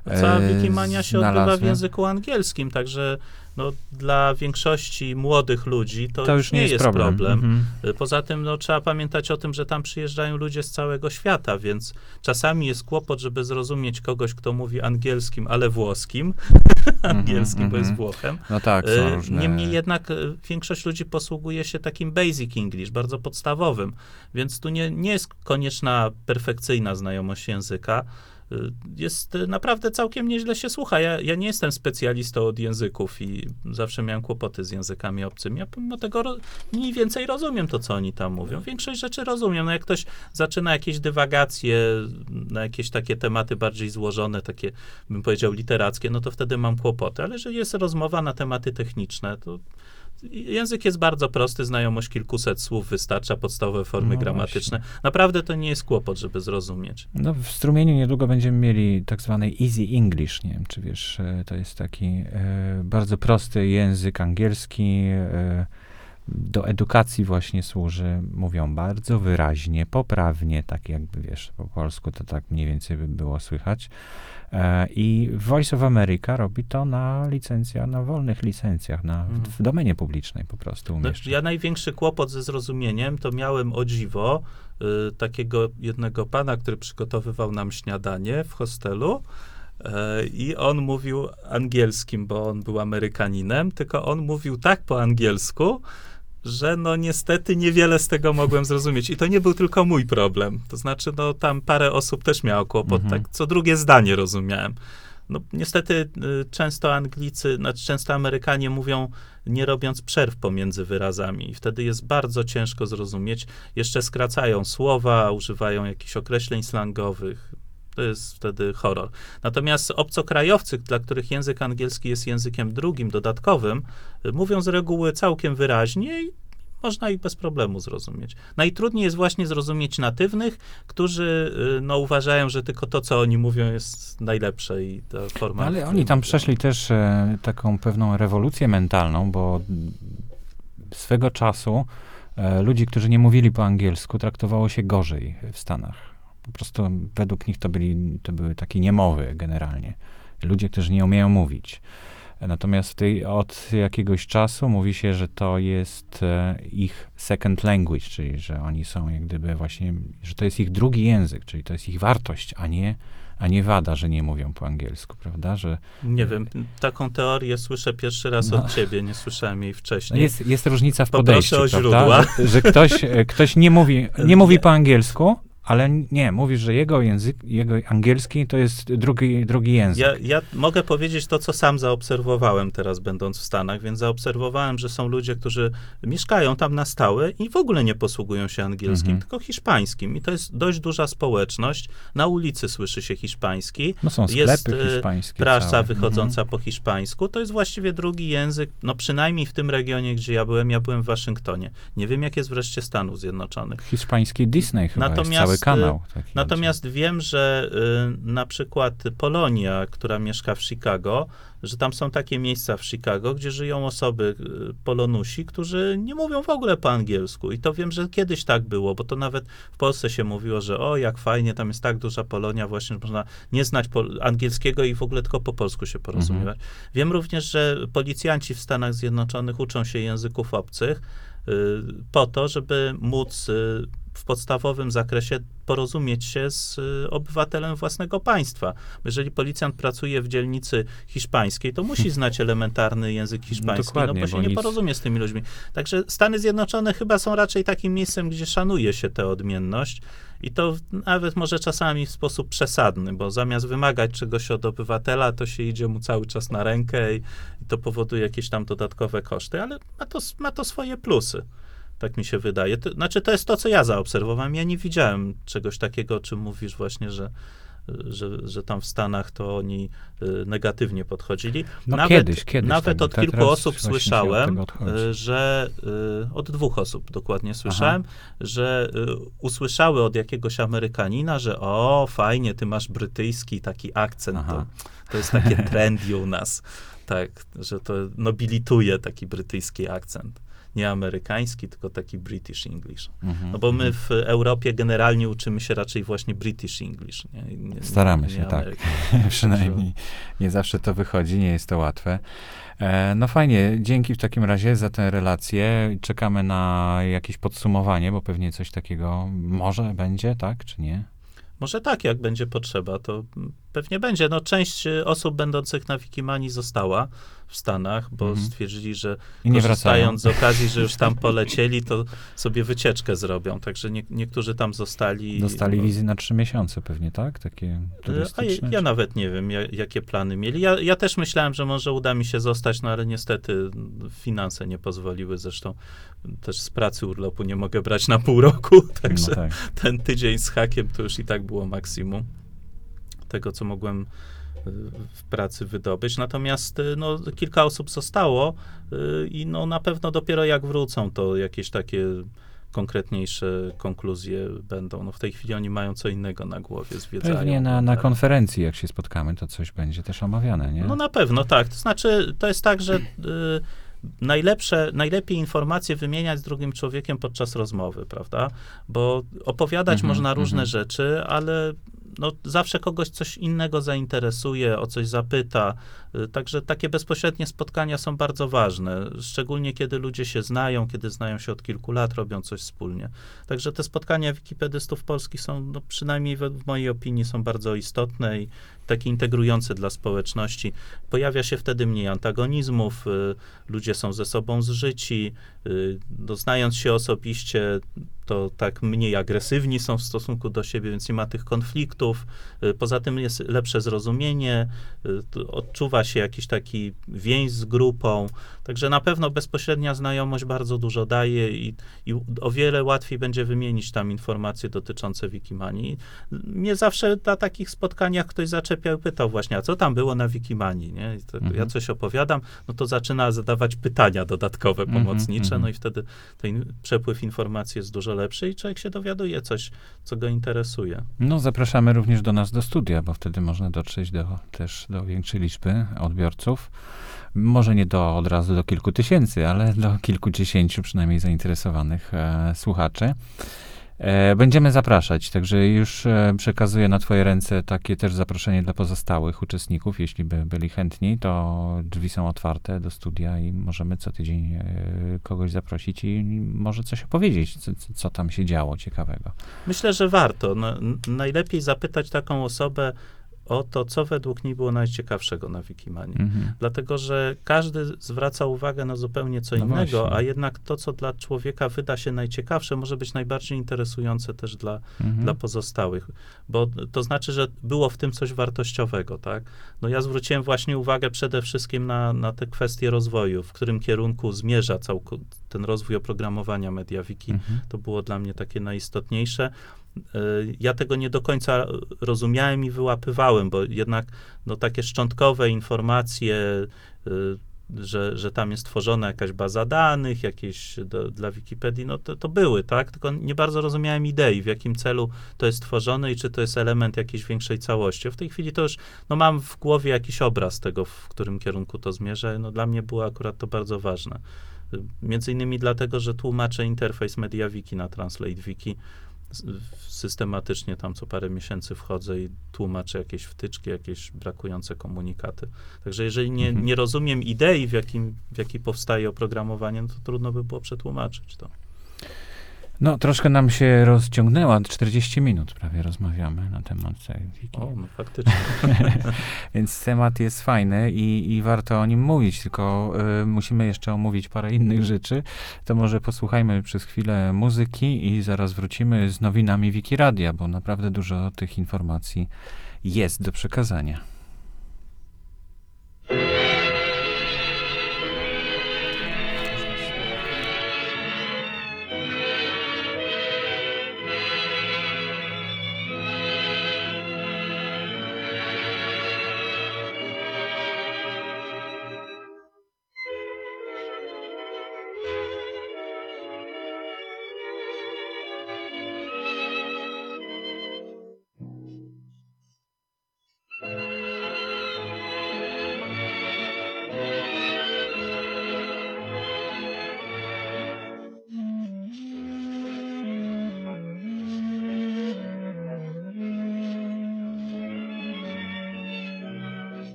Cała Wikimania się odbywa w znalazłem. języku angielskim, także no, dla większości młodych ludzi to już nie jest problem. Mhm. Poza tym no, trzeba pamiętać o tym, że tam przyjeżdżają ludzie z całego świata, więc czasami jest kłopot, żeby zrozumieć kogoś, kto mówi angielskim, ale włoskim. Angielskim, bo jest Włochem. No tak, są różne... Niemniej jednak większość ludzi posługuje się takim basic English, bardzo podstawowym, więc tu nie jest konieczna perfekcyjna znajomość języka. Jest naprawdę całkiem nieźle się słucha. Ja nie jestem specjalistą od języków i zawsze miałem kłopoty z językami obcymi, a pomimo tego mniej więcej rozumiem to, co oni tam mówią. Większość rzeczy rozumiem. No jak ktoś zaczyna jakieś dywagacje na jakieś takie tematy bardziej złożone, takie, bym powiedział, literackie, no to wtedy mam kłopoty. Ale jeżeli jest rozmowa na tematy techniczne, to język jest bardzo prosty, znajomość kilkuset słów wystarcza, podstawowe formy gramatyczne. Właśnie. Naprawdę to nie jest kłopot, żeby zrozumieć. No, w Strumieniu niedługo będziemy mieli tak zwany Easy English, nie wiem, czy wiesz, to jest taki bardzo prosty język angielski, do edukacji właśnie służy, mówią bardzo wyraźnie, poprawnie, tak jakby, wiesz, po polsku to tak mniej więcej by było słychać. I Voice of America robi to na wolnych licencjach, w domenie publicznej po prostu umieszcza. Ja największy kłopot ze zrozumieniem to miałem, o dziwo, takiego jednego pana, który przygotowywał nam śniadanie w hostelu, i on mówił angielskim, bo on był Amerykaninem, tylko on mówił tak po angielsku, że no niestety niewiele z tego mogłem zrozumieć. I to nie był tylko mój problem. To znaczy, no tam parę osób też miało kłopot, tak co drugie zdanie rozumiałem. No niestety często Amerykanie mówią, nie robiąc przerw pomiędzy wyrazami i wtedy jest bardzo ciężko zrozumieć. Jeszcze skracają słowa, używają jakichś określeń slangowych. To jest wtedy horror. Natomiast obcokrajowcy, dla których język angielski jest językiem drugim, dodatkowym, mówią z reguły całkiem wyraźnie i można ich bez problemu zrozumieć. Najtrudniej jest właśnie zrozumieć natywnych, którzy no, uważają, że tylko to, co oni mówią, jest najlepsze i ta forma... Ale oni tam przeszli też taką pewną rewolucję mentalną, bo swego czasu ludzi, którzy nie mówili po angielsku, traktowało się gorzej w Stanach. Po prostu według nich to były takie niemowy generalnie. Ludzie, którzy nie umieją mówić. Natomiast od jakiegoś czasu mówi się, że to jest ich second language, czyli że oni są jak gdyby właśnie, że to jest ich drugi język, czyli to jest ich wartość, a nie wada, że nie mówią po angielsku, prawda? Że, nie wiem, taką teorię słyszę pierwszy raz od ciebie, nie słyszałem jej wcześniej. Jest różnica w podejściu, Poproszę o prawda? źródła. Że ktoś nie mówi po angielsku, ale nie, mówisz, że jego angielski to jest drugi język. Ja mogę powiedzieć to, co sam zaobserwowałem teraz, będąc w Stanach, więc zaobserwowałem, że są ludzie, którzy mieszkają tam na stałe i w ogóle nie posługują się angielskim, tylko hiszpańskim. I to jest dość duża społeczność. Na ulicy słyszy się hiszpański. No są sklepy jest hiszpańskie prasa całe. wychodząca po hiszpańsku. To jest właściwie drugi język, no przynajmniej w tym regionie, gdzie ja byłem w Waszyngtonie. Nie wiem, jak jest wreszcie Stanów Zjednoczonych. Hiszpański Disney chyba jest cały kanał. Natomiast wiem, że na przykład Polonia, która mieszka w Chicago, że tam są takie miejsca w Chicago, gdzie żyją osoby, Polonusi, którzy nie mówią w ogóle po angielsku. I to wiem, że kiedyś tak było, bo to nawet w Polsce się mówiło, że o, jak fajnie, tam jest tak duża Polonia właśnie, że można nie znać angielskiego i w ogóle tylko po polsku się porozumiewać. Wiem również, że policjanci w Stanach Zjednoczonych uczą się języków obcych po to, żeby móc w podstawowym zakresie porozumieć się z obywatelem własnego państwa. Jeżeli policjant pracuje w dzielnicy hiszpańskiej, to musi znać elementarny język hiszpański, bo się nie porozumie z tymi ludźmi. Także Stany Zjednoczone chyba są raczej takim miejscem, gdzie szanuje się tę odmienność i to nawet może czasami w sposób przesadny, bo zamiast wymagać czegoś od obywatela, to się idzie mu cały czas na rękę i to powoduje jakieś tam dodatkowe koszty, ale ma to swoje plusy. Tak mi się wydaje. To jest to, co ja zaobserwowałem. Ja nie widziałem czegoś takiego, o czym mówisz właśnie, że tam w Stanach to oni negatywnie podchodzili. No kiedyś Nawet tak, od kilku osób właśnie słyszałem, że od 2 osób dokładnie słyszałem, że usłyszały od jakiegoś Amerykanina, że o, fajnie, ty masz brytyjski taki akcent. To jest takie trendy u nas. Tak, że to nobilituje taki brytyjski akcent. nie amerykański, tylko taki British English. Mhm. No bo my w Europie generalnie uczymy się raczej właśnie British English. Staramy się, tak. Amerykański. Przynajmniej nie zawsze to wychodzi, nie jest to łatwe. No fajnie, dzięki w takim razie za tę relację. Czekamy na jakieś podsumowanie, bo pewnie coś takiego może będzie, tak, czy nie? Może tak, jak będzie potrzeba, to pewnie będzie. No, część osób będących na Wikimanii została w Stanach, bo stwierdzili, że I nie korzystając z okazji, że już tam polecieli, to sobie wycieczkę zrobią. Także niektórzy tam zostali. Dostali wizy na 3 miesiące pewnie, tak? Takie A turystyczne? ja nawet nie wiem, jakie plany mieli. Ja też myślałem, że może uda mi się zostać, no ale niestety finanse nie pozwoliły. Zresztą też z pracy urlopu nie mogę brać na pół roku, także No tak. ten tydzień z hakiem to już i tak było maksimum tego, co mogłem w pracy wydobyć. Natomiast no, kilka osób zostało i no, na pewno dopiero jak wrócą, to jakieś takie konkretniejsze konkluzje będą. No, w tej chwili oni mają co innego na głowie, zwiedzają. Pewnie na konferencji, jak się spotkamy, to coś będzie też omawiane, nie? No na pewno, tak. To znaczy, to jest tak, że najlepiej informacje wymieniać z drugim człowiekiem podczas rozmowy, prawda? Bo opowiadać można różne rzeczy, ale no, zawsze kogoś coś innego zainteresuje, o coś zapyta. Także takie bezpośrednie spotkania są bardzo ważne, szczególnie kiedy ludzie się znają, kiedy znają się od kilku lat, robią coś wspólnie. Także te spotkania wikipedystów polskich są, no, przynajmniej w mojej opinii, są bardzo istotne i takie integrujące dla społeczności. Pojawia się wtedy mniej antagonizmów, ludzie są ze sobą zżyci, no, znając się osobiście, to tak mniej agresywni są w stosunku do siebie, więc nie ma tych konfliktów. Poza tym jest lepsze zrozumienie, odczuwa się jakiś taki więź z grupą, także na pewno bezpośrednia znajomość bardzo dużo daje i o wiele łatwiej będzie wymienić tam informacje dotyczące Wikimanii. Mnie zawsze na takich spotkaniach ktoś zaczepiał i pytał właśnie, a co tam było na Wikimanii, nie? I to, ja coś opowiadam, no to zaczyna zadawać pytania dodatkowe, pomocnicze, no i wtedy ten przepływ informacji jest dużo lepszy i człowiek się dowiaduje coś, co go interesuje. No, zapraszamy również do nas do studia, bo wtedy można dotrzeć też do większej liczby odbiorców. Może nie od razu do kilku tysięcy, ale do kilkudziesięciu przynajmniej zainteresowanych słuchaczy. Będziemy zapraszać, także już przekazuję na twoje ręce takie też zaproszenie dla pozostałych uczestników. Jeśli by byli chętni, to drzwi są otwarte do studia i możemy co tydzień kogoś zaprosić i może coś opowiedzieć, co tam się działo ciekawego. Myślę, że warto. No, najlepiej zapytać taką osobę o to, co według niej było najciekawszego na Wikimanii. Dlatego, że każdy zwraca uwagę na zupełnie co innego, właśnie. a jednak to, co dla człowieka wyda się najciekawsze, może być najbardziej interesujące też dla pozostałych. Bo to znaczy, że było w tym coś wartościowego, tak? No ja zwróciłem właśnie uwagę przede wszystkim na te kwestie rozwoju, w którym kierunku zmierza ten rozwój oprogramowania MediaWiki. To było dla mnie takie najistotniejsze. Ja tego nie do końca rozumiałem i wyłapywałem, bo jednak no, takie szczątkowe informacje, że tam jest tworzona jakaś baza danych, jakieś dla Wikipedii, no to były, tak? Tylko nie bardzo rozumiałem idei, w jakim celu to jest tworzone i czy to jest element jakiejś większej całości. W tej chwili to już no, mam w głowie jakiś obraz tego, w którym kierunku to zmierza. No, dla mnie było akurat to bardzo ważne. Między innymi dlatego, że tłumaczę interfejs MediaWiki na TranslateWiki. Systematycznie tam co parę miesięcy wchodzę i tłumaczę jakieś wtyczki, jakieś brakujące komunikaty. Także jeżeli nie rozumiem idei, w jakiej powstaje oprogramowanie, no to trudno by było przetłumaczyć to. No, troszkę nam się rozciągnęła, 40 minut prawie rozmawiamy na temat tej wiki. O, no faktycznie. Więc temat jest fajny i warto o nim mówić, tylko musimy jeszcze omówić parę innych rzeczy. To może posłuchajmy przez chwilę muzyki i zaraz wrócimy z nowinami Wikiradia, bo naprawdę dużo tych informacji jest do przekazania.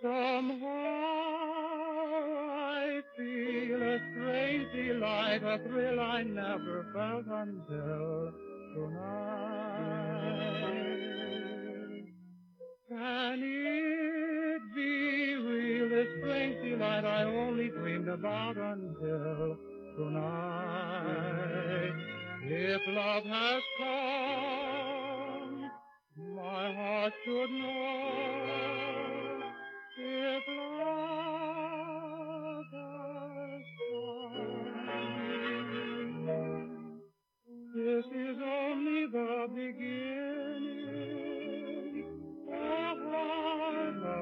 Somehow I feel a strange delight, a thrill I never felt until tonight. Can it be real, this strange delight I only dreamed about until tonight? If love has come, my heart should know. If love has come, this is only the beginning. Heart of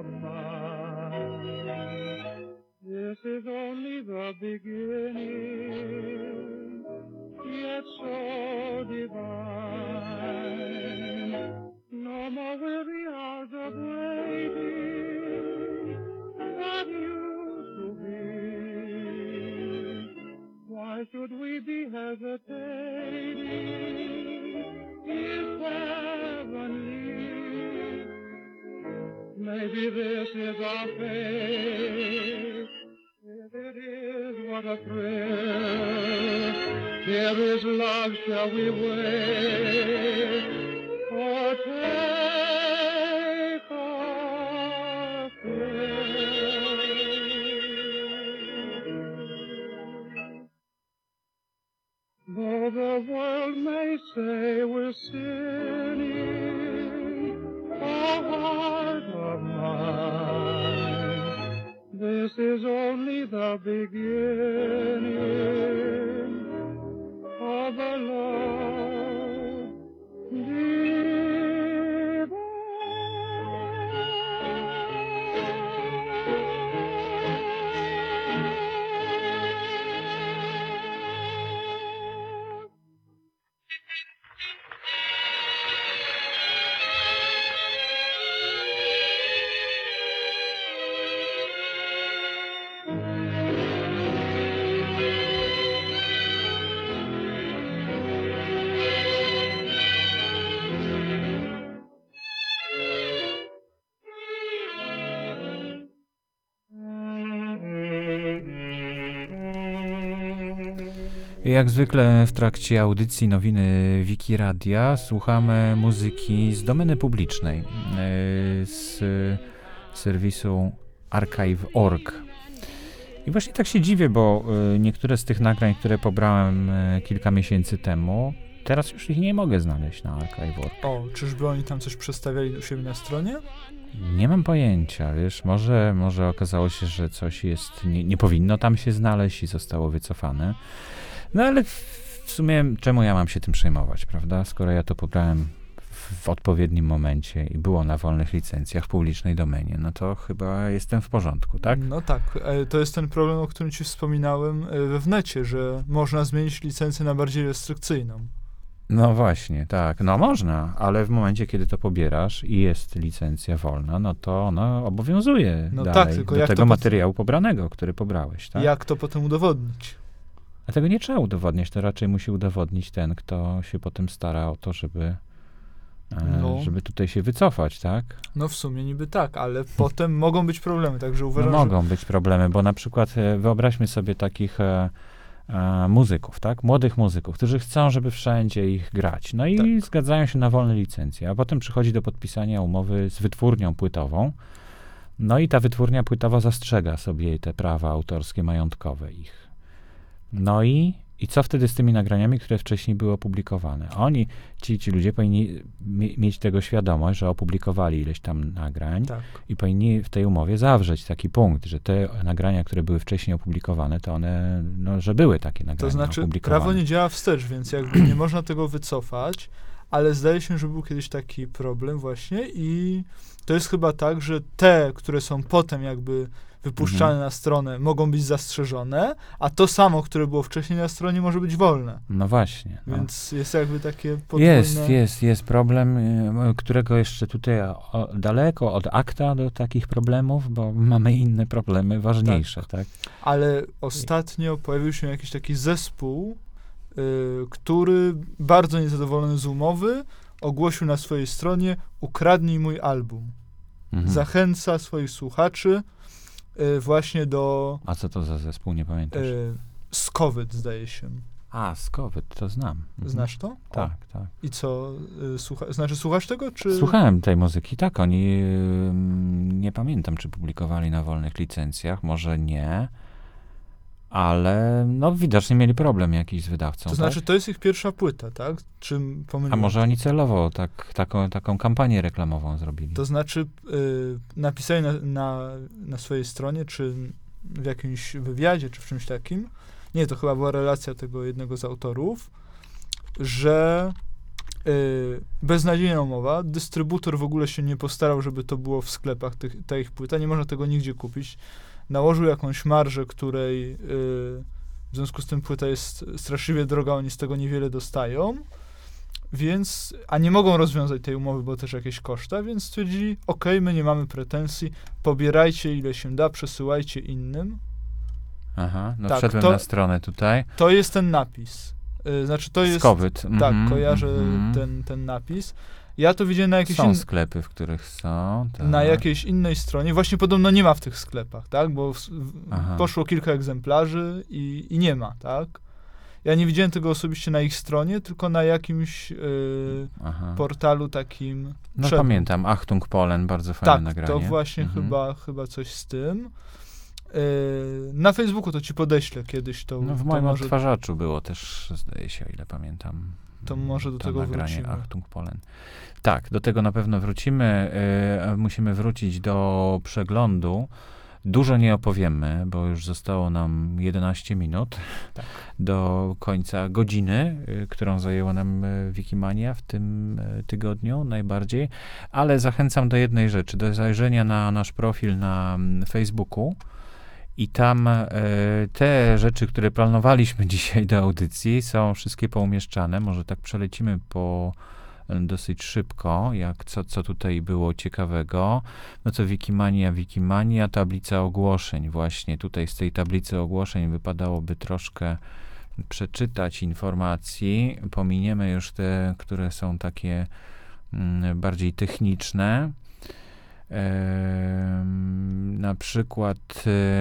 mine, this is only the beginning, yet so divine. No more weary hours of waiting that used to be. Why should we be hesitating? It's heavenly. Maybe this is our fate. If it is, what a thrill. Here is love, shall we wait? Or take our fill? Though the world may say we're sinning, oh heart of mine, this is only the beginning of a love Jak zwykle w trakcie audycji Nowiny Wiki Radia słuchamy muzyki z domeny publicznej, z serwisu archive.org. I właśnie tak się dziwię, bo niektóre z tych nagrań, które pobrałem kilka miesięcy temu, teraz już ich nie mogę znaleźć na archive.org. O, czyżby oni tam coś przestawiali u siebie na stronie? Nie mam pojęcia, wiesz, może okazało się, że coś jest, nie powinno tam się znaleźć i zostało wycofane. No ale w sumie czemu ja mam się tym przejmować, prawda? Skoro ja to pobrałem w odpowiednim momencie i było na wolnych licencjach w publicznej domenie, no to chyba jestem w porządku, tak? No tak, to jest ten problem, o którym ci wspominałem we wnecie, że można zmienić licencję na bardziej restrykcyjną. No właśnie, tak. No można, ale w momencie, kiedy to pobierasz i jest licencja wolna, no to ona obowiązuje No dalej tak, tylko do jak tego to materiału pobranego, który pobrałeś, tak? Jak to potem udowodnić? A tego nie trzeba udowodnić, to raczej musi udowodnić ten, kto się potem stara o to, żeby tutaj się wycofać, tak? No w sumie niby tak, ale potem mogą być problemy, także No uważam, mogą być problemy, bo na przykład wyobraźmy sobie takich muzyków, tak? Młodych muzyków, którzy chcą, żeby wszędzie ich grać. No i Tak. zgadzają się na wolne licencje, a potem przychodzi do podpisania umowy z wytwórnią płytową. No i ta wytwórnia płytowa zastrzega sobie te prawa autorskie, majątkowe ich. No i co wtedy z tymi nagraniami, które wcześniej były opublikowane? Oni, ci ludzie powinni mieć tego świadomość, że opublikowali ileś tam nagrań tak. i powinni w tej umowie zawrzeć taki punkt, że te nagrania, które były wcześniej opublikowane, to one, no, że były takie nagrania To znaczy opublikowane. prawo nie działa wstecz, więc jakby nie można tego wycofać, ale zdaje się, że był kiedyś taki problem właśnie i to jest chyba tak, że te, które są potem jakby wypuszczane na stronę, mogą być zastrzeżone, a to samo, które było wcześniej na stronie, może być wolne. No właśnie. No. Więc jest jakby takie podwójne... Jest problem, którego jeszcze tutaj daleko od akta do takich problemów, bo mamy inne problemy, ważniejsze, tak? Ale ostatnio pojawił się jakiś taki zespół, który bardzo niezadowolony z umowy ogłosił na swojej stronie: ukradnij mój album. zachęca swoich słuchaczy właśnie do A co to za zespół, nie pamiętasz? Skowyt, zdaje się. A, Skowyt, to znam. Znasz to? Tak, tak. I co, słuchasz tego, czy... Słuchałem tej muzyki, tak, oni, nie pamiętam, czy publikowali na wolnych licencjach, może nie, ale no widocznie mieli problem jakiś z wydawcą, To znaczy, tak? to jest ich pierwsza płyta, tak? Czy pomyliłem? A może oni celowo taką kampanię reklamową zrobili? To znaczy, napisali na swojej stronie, czy w jakimś wywiadzie, czy w czymś takim, nie, to chyba była relacja tego jednego z autorów, że beznadziejna umowa, dystrybutor w ogóle się nie postarał, żeby to było w sklepach, ta ich płyta, nie można tego nigdzie kupić. Nałożył jakąś marżę, której w związku z tym płyta jest straszliwie droga, oni z tego niewiele dostają, więc, a nie mogą rozwiązać tej umowy, bo też jakieś koszta, więc stwierdzili, my nie mamy pretensji, pobierajcie ile się da, przesyłajcie innym. Aha, no Tak, wszedłem na stronę tutaj. To jest ten napis. Znaczy to jest... Skowyt. Tak, kojarzę ten napis. Ja to widziałem na jakiejś Są sklepy, w których są. Tak. na jakiejś innej stronie. Właśnie podobno nie ma w tych sklepach, tak? Bo poszło kilka egzemplarzy i nie ma, tak? Ja nie widziałem tego osobiście na ich stronie, tylko na jakimś portalu takim. No pamiętam, Achtung Polen, bardzo fajne tak, nagranie. to właśnie chyba coś z tym. Na Facebooku to ci podeślę kiedyś. No w moim odtwarzaczu było też, zdaje się, o ile pamiętam. To może do tego nagranie wrócimy. Achtung Polen. Tak, do tego na pewno wrócimy. Musimy wrócić do przeglądu. Dużo nie opowiemy, bo już zostało nam 11 minut do końca godziny, którą zajęła nam Wikimania w tym tygodniu najbardziej, ale zachęcam do jednej rzeczy, do zajrzenia na nasz profil na Facebooku i tam te rzeczy, które planowaliśmy dzisiaj do audycji, są wszystkie poumieszczane. Może tak przelecimy dosyć szybko, co tutaj było ciekawego. No co Wikimania, tablica ogłoszeń. Właśnie tutaj z tej tablicy ogłoszeń wypadałoby troszkę przeczytać informacji. Pominiemy już te, które są takie bardziej techniczne. Na przykład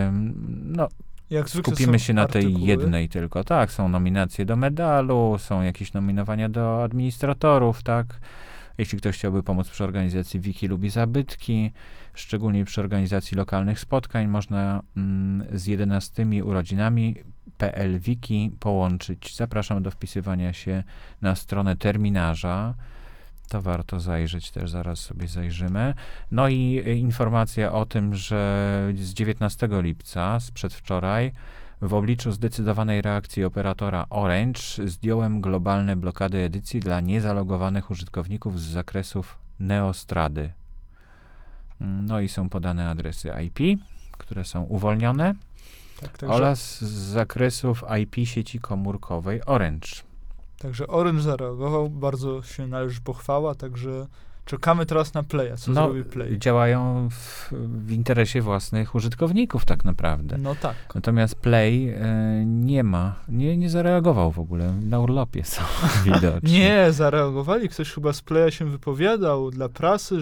skupimy się na tej jednej tylko. Tak, są nominacje do medalu, są jakieś nominowania do administratorów, tak. Jeśli ktoś chciałby pomóc przy organizacji Wiki lubi zabytki, szczególnie przy organizacji lokalnych spotkań, można z 11 urodzinami PL Wiki połączyć. Zapraszam do wpisywania się na stronę terminarza. To warto zajrzeć, też zaraz sobie zajrzymy. No i informacja o tym, że z 19 lipca, z przedwczoraj, w obliczu zdecydowanej reakcji operatora Orange zdjąłem globalne blokady edycji dla niezalogowanych użytkowników z zakresów Neostrady. No i są podane adresy IP, które są uwolnione, oraz z zakresów IP sieci komórkowej Orange. Także Orange zareagował, bardzo się należy pochwała, także czekamy teraz na Playa. Co zrobi Play? Działają w interesie własnych użytkowników tak naprawdę. No tak. Natomiast Play nie zareagował w ogóle. Na urlopie są widocznie. Nie, zareagowali. Ktoś chyba z Playa się wypowiadał dla prasy,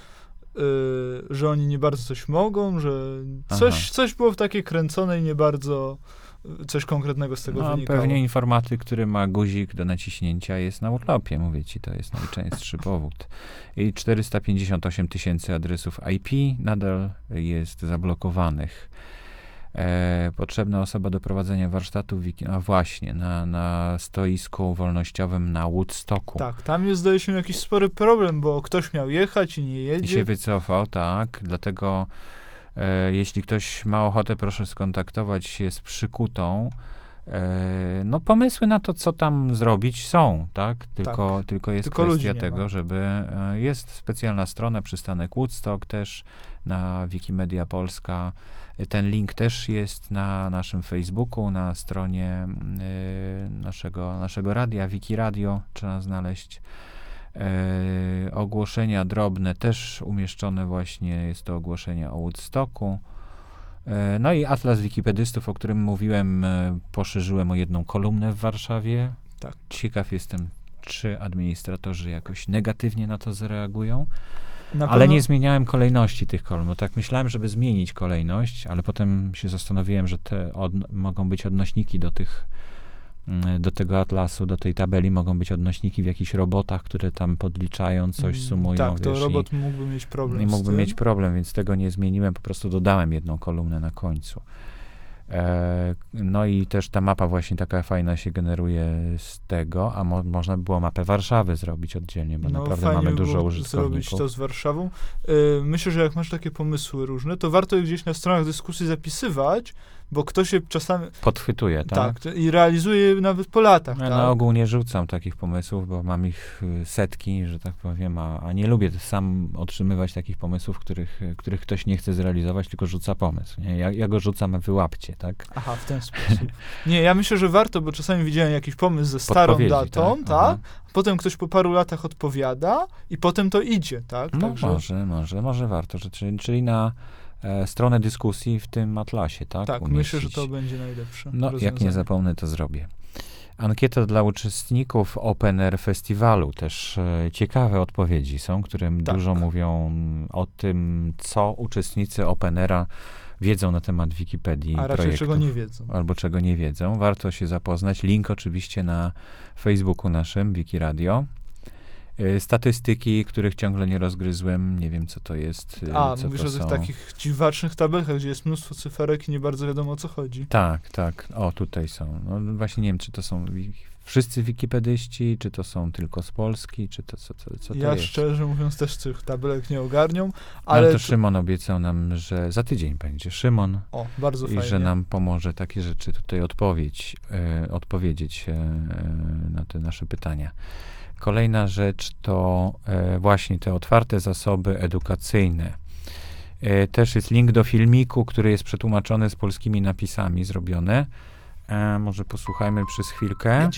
że oni nie bardzo coś mogą, że coś było w takiej kręcone i nie bardzo coś konkretnego z tego wynikało. Pewnie informatyk, który ma guzik do naciśnięcia, jest na urlopie. Mówię ci, to jest najczęstszy powód. I 458 000 adresów IP nadal jest zablokowanych. Potrzebna osoba do prowadzenia warsztatu właśnie na stoisku wolnościowym na Woodstocku. Tak, tam jest, zdaje się, jakiś spory problem, bo ktoś miał jechać i nie jedzie. I się wycofał, tak. Dlatego jeśli ktoś ma ochotę, proszę skontaktować się z Przykutą. Pomysły na to, co tam zrobić, są, tak? Tylko jest kwestia tego, żeby... Jest specjalna strona, przystanek Woodstock też na Wikimedia Polska. Ten link też jest na naszym Facebooku, na stronie naszego radia, Wiki Radio, trzeba znaleźć. Ogłoszenia drobne też umieszczone właśnie, jest to ogłoszenie o Woodstocku. No i Atlas Wikipedystów, o którym mówiłem, poszerzyłem o jedną kolumnę w Warszawie. Tak. Ciekaw jestem, czy administratorzy jakoś negatywnie na to zareagują. Na Ale pewno- nie zmieniałem kolejności tych kolumn. No tak myślałem, żeby zmienić kolejność, ale potem się zastanowiłem, że mogą być odnośniki do tego atlasu, do tej tabeli, mogą być odnośniki w jakichś robotach, które tam podliczają, coś sumują. Tak, to wiesz, robot mógłby mieć problem i z mógłbym tym. mieć problem, więc tego nie zmieniłem, po prostu dodałem jedną kolumnę na końcu. No i też ta mapa właśnie taka fajna się generuje z tego, a można by było mapę Warszawy zrobić oddzielnie, bo naprawdę fajnie mamy by dużo było użytkowników. zrobić to z Warszawą. Myślę, że jak masz takie pomysły różne, to warto je gdzieś na stronach dyskusji zapisywać, bo ktoś się czasami... Podchwytuje, tak? I realizuje je nawet po latach, Ja tak? na ogół nie rzucam takich pomysłów, bo mam ich setki, że tak powiem, a nie lubię sam otrzymywać takich pomysłów, których ktoś nie chce zrealizować, tylko rzuca pomysł. Nie? Ja go rzucam, a wy łapcie, tak? Aha, w ten sposób. Nie, ja myślę, że warto, bo czasami widziałem jakiś pomysł ze starą Podpowiedzi, datą, tak? tak? Aha. Potem ktoś po paru latach odpowiada i potem to idzie, tak? No Także, może warto, czyli na stronę dyskusji w tym atlasie, tak? tak, umieścić. myślę, że to będzie najlepsze No, jak rozwiązanie. nie zapomnę, to zrobię. Ankieta dla uczestników Open Air Festiwalu. Też ciekawe odpowiedzi są, które Tak. dużo mówią o tym, co uczestnicy Open Aira wiedzą na temat Wikipedii A raczej projektów, czego nie wiedzą. albo czego nie wiedzą. Warto się zapoznać. Link oczywiście na Facebooku naszym, Wikiradio. Statystyki, których ciągle nie rozgryzłem. Nie wiem, co to jest. Co Mówisz to o tych są. takich dziwacznych tabelkach, gdzie jest mnóstwo cyferek i nie bardzo wiadomo, o co chodzi. Tak. O, tutaj są. No, właśnie nie wiem, czy to są wszyscy wikipedyści, czy to są tylko z Polski, czy to co to Ja jest. szczerze mówiąc też tych tabelek nie ogarniam, Ale ale... to Szymon obiecał nam, że za tydzień będzie Szymon O, bardzo i fajnie. że nam pomoże takie rzeczy tutaj odpowiedzieć na te nasze pytania. Kolejna rzecz to właśnie te otwarte zasoby edukacyjne. Też jest link do filmiku, który jest przetłumaczony z polskimi napisami zrobione. Może posłuchajmy przez chwilkę.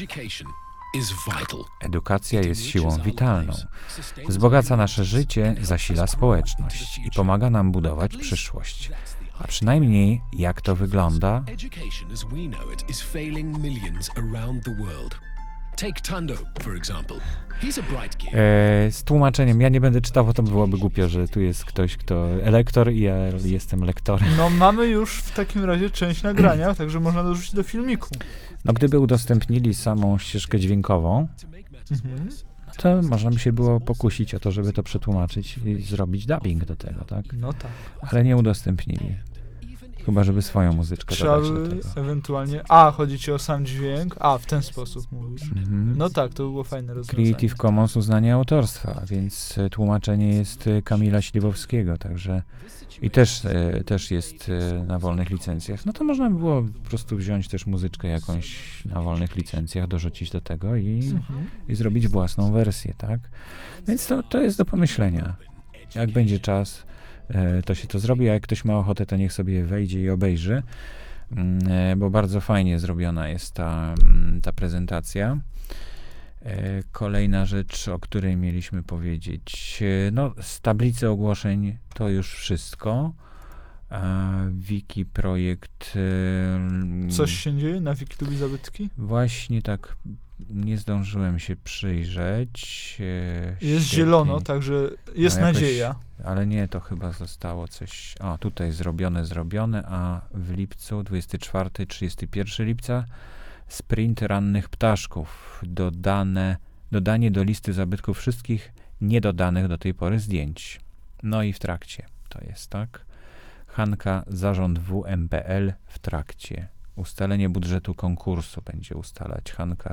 Edukacja jest siłą witalną. Wzbogaca nasze życie, zasila społeczność i pomaga nam budować przyszłość. A przynajmniej jak to wygląda? Education as we know it is failing millions around the world. Take Tando, for example. He's a bright kid. Z tłumaczeniem. Ja nie będę czytał, bo to byłoby głupio, że tu jest ktoś, kto lektor i ja jestem lektorem. No mamy już w takim razie część nagrania, także można dorzucić do filmiku. No gdyby udostępnili samą ścieżkę dźwiękową, to można by się było pokusić o to, żeby to przetłumaczyć i zrobić dubbing do tego, tak? No tak. Ale nie udostępnili. Chyba, żeby swoją muzyczkę Trzeba dodać do by tego. ewentualnie... chodzi ci o sam dźwięk? W ten sposób mówisz. Mhm. No tak, to by było fajne rozwiązanie. Creative Commons uznanie autorstwa, więc tłumaczenie jest Kamila Śliwowskiego, także i też jest na wolnych licencjach. No to można by było po prostu wziąć też muzyczkę jakąś na wolnych licencjach, dorzucić do tego i zrobić własną wersję, tak? Więc to jest do pomyślenia. Jak będzie czas, to się to zrobi, a jak ktoś ma ochotę, to niech sobie wejdzie i obejrzy, bo bardzo fajnie zrobiona jest ta prezentacja. Kolejna rzecz, o której mieliśmy powiedzieć. No, z tablicy ogłoszeń to już wszystko. Wiki projekt. Coś się dzieje na Wikitubi Zabytki? Właśnie tak nie zdążyłem się przyjrzeć. Jest Świetnie. zielono, także jest No jakoś- nadzieja. Ale nie, to chyba zostało coś. O, tutaj zrobione, a w lipcu, 24-31 lipca, sprint rannych ptaszków. Dodanie do listy zabytków wszystkich niedodanych do tej pory zdjęć. No i w trakcie to jest, tak? Hanka, zarząd WMPL w trakcie. Ustalenie budżetu konkursu będzie ustalać Hanka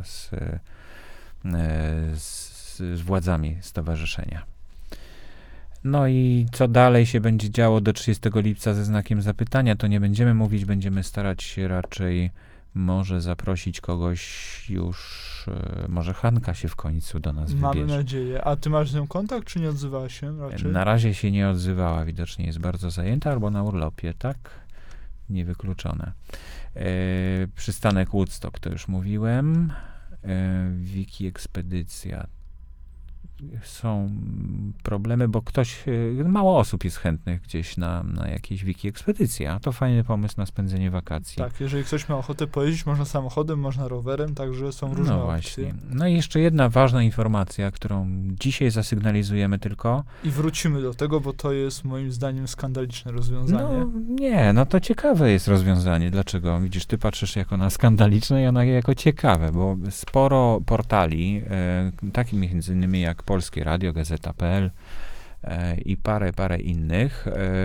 z władzami stowarzyszenia. No i co dalej się będzie działo do 30 lipca ze znakiem zapytania, to nie będziemy mówić, będziemy starać się raczej może zaprosić kogoś już, może Hanka się w końcu do nas Mamy wybierze. nadzieję. A ty masz z nią kontakt, czy nie odzywała się raczej? Na razie się nie odzywała, widocznie jest bardzo zajęta albo na urlopie, tak? Niewykluczone. Przystanek Woodstock, to już mówiłem. Wiki Ekspedycja. są problemy, bo mało osób jest chętnych gdzieś na jakieś wiki ekspedycje, a to fajny pomysł na spędzenie wakacji. Tak, jeżeli ktoś ma ochotę pojeździć, można samochodem, można rowerem, także są różne No opcje. właśnie. No i jeszcze jedna ważna informacja, którą dzisiaj zasygnalizujemy tylko. I wrócimy do tego, bo to jest moim zdaniem skandaliczne rozwiązanie. No nie, no to ciekawe jest rozwiązanie. Dlaczego? Widzisz, ty patrzysz jako na skandaliczne, ja jako ciekawe, bo sporo portali, takich między innymi jak Polskie Radio, Gazeta.pl i parę innych,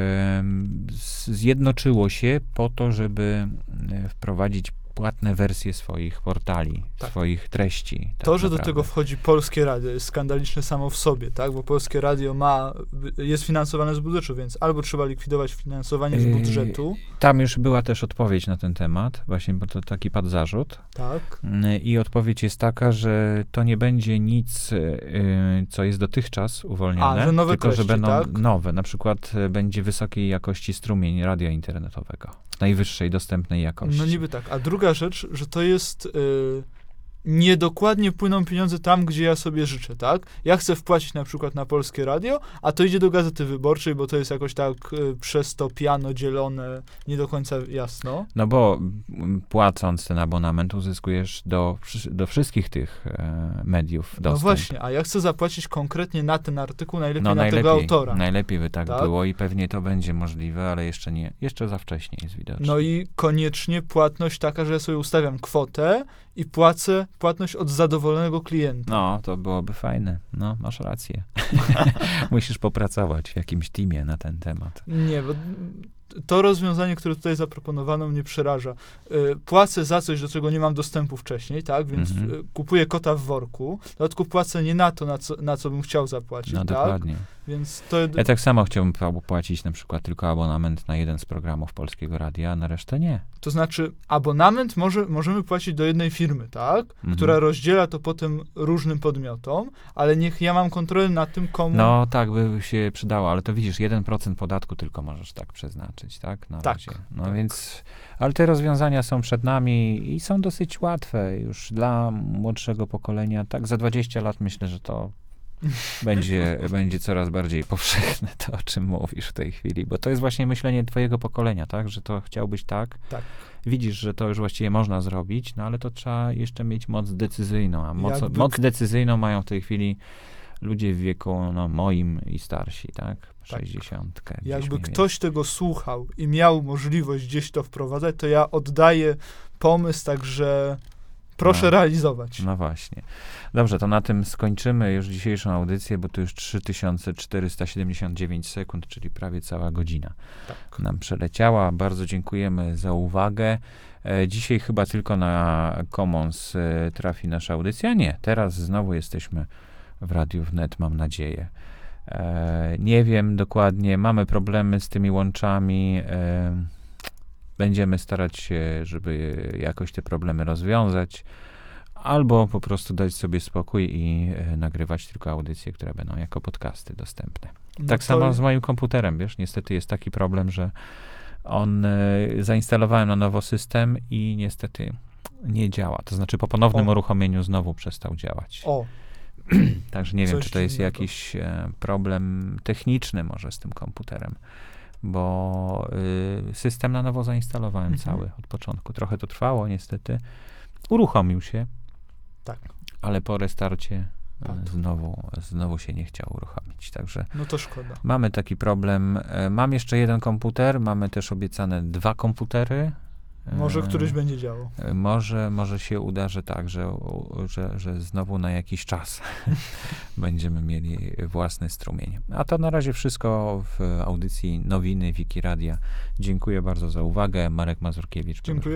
zjednoczyło się po to, żeby wprowadzić płatne wersje swoich portali, Tak. swoich treści. To, że do naprawdę. tego wchodzi Polskie Radio, jest skandaliczne samo w sobie, tak? Bo Polskie Radio jest finansowane z budżetu, więc albo trzeba likwidować finansowanie z budżetu, Tam już była też odpowiedź na ten temat, właśnie, bo to taki padł zarzut. tak? I odpowiedź jest taka, że to nie będzie nic, co jest dotychczas uwolnione, że nowe tylko że treści, będą tak? nowe. Na przykład będzie wysokiej jakości strumień radia internetowego. Najwyższej dostępnej jakości. No niby tak. A druga rzecz, że to jest niedokładnie płyną pieniądze tam, gdzie ja sobie życzę, tak? Ja chcę wpłacić na przykład na Polskie Radio, a to idzie do Gazety Wyborczej, bo to jest jakoś tak przez to piano dzielone, nie do końca jasno. No bo płacąc ten abonament uzyskujesz do wszystkich tych mediów dostęp. No właśnie, a ja chcę zapłacić konkretnie na ten artykuł, najlepiej No na tego autora. najlepiej by tak Tak? było i pewnie to będzie możliwe, ale jeszcze nie. Jeszcze za wcześnie jest widoczne. No i koniecznie płatność taka, że ja sobie ustawiam kwotę i płacę płatność od zadowolonego klienta. No, to byłoby fajne. No, masz rację. Musisz popracować w jakimś teamie na ten temat. Nie, bo to rozwiązanie, które tutaj zaproponowano, mnie przeraża. Płacę za coś, do czego nie mam dostępu wcześniej, tak? Więc kupuję kota w worku. W dodatku płacę nie na to, na co bym chciał zapłacić, No, tak? dokładnie. Więc to... Ja tak samo chciałbym płacić na przykład tylko abonament na jeden z programów Polskiego Radia, a na resztę nie. To znaczy, abonament możemy płacić do jednej firmy, tak? Mhm. Która rozdziela to potem różnym podmiotom, ale niech ja mam kontrolę nad tym, komu... No, tak by się przydało, ale to widzisz, 1% podatku tylko możesz tak przeznaczyć, tak? Na Tak, razie. No tak. więc, ale te rozwiązania są przed nami i są dosyć łatwe już dla młodszego pokolenia. Tak, za 20 lat myślę, że to będzie coraz bardziej powszechne to, o czym mówisz w tej chwili, bo to jest właśnie myślenie twojego pokolenia, tak? Że to chciałbyś tak. Tak. Widzisz, że to już właściwie można zrobić, no ale to trzeba jeszcze mieć moc decyzyjną, a moc decyzyjną mają w tej chwili ludzie w wieku moim i starsi, tak? 60. Jakby ktoś tego słuchał i miał możliwość gdzieś to wprowadzać, to ja oddaję pomysł, także proszę realizować. No właśnie. Dobrze, to na tym skończymy już dzisiejszą audycję, bo to już 3479 sekund, czyli prawie cała godzina nam przeleciała. Bardzo dziękujemy za uwagę. Dzisiaj chyba tylko na Commons trafi nasza audycja. Nie, teraz znowu jesteśmy w Radiu Wnet, mam nadzieję. Nie wiem dokładnie, mamy problemy z tymi łączami. Będziemy starać się, żeby jakoś te problemy rozwiązać, albo po prostu dać sobie spokój i nagrywać tylko audycje, które będą jako podcasty dostępne. No Tak to- samo z moim komputerem, wiesz, niestety jest taki problem, że zainstalowałem na nowo system i niestety nie działa. To znaczy po ponownym uruchomieniu znowu przestał działać. O, Także nie wiem, coś czy to jest dziwnego. jakiś problem techniczny może z tym komputerem, bo system na nowo zainstalowałem cały od początku. Trochę to trwało niestety. Uruchomił się, tak. ale po restarcie Padł. znowu się nie chciał uruchomić. Także No to szkoda. mamy taki problem. Mam jeszcze jeden komputer, mamy też obiecane 2 komputery. Może któryś będzie działał. Może się uda, że tak, że znowu na jakiś czas będziemy mieli własny strumień. A to na razie wszystko w audycji Nowiny Wiki Radia. Dziękuję bardzo za uwagę. Marek Mazurkiewicz. Dziękuję.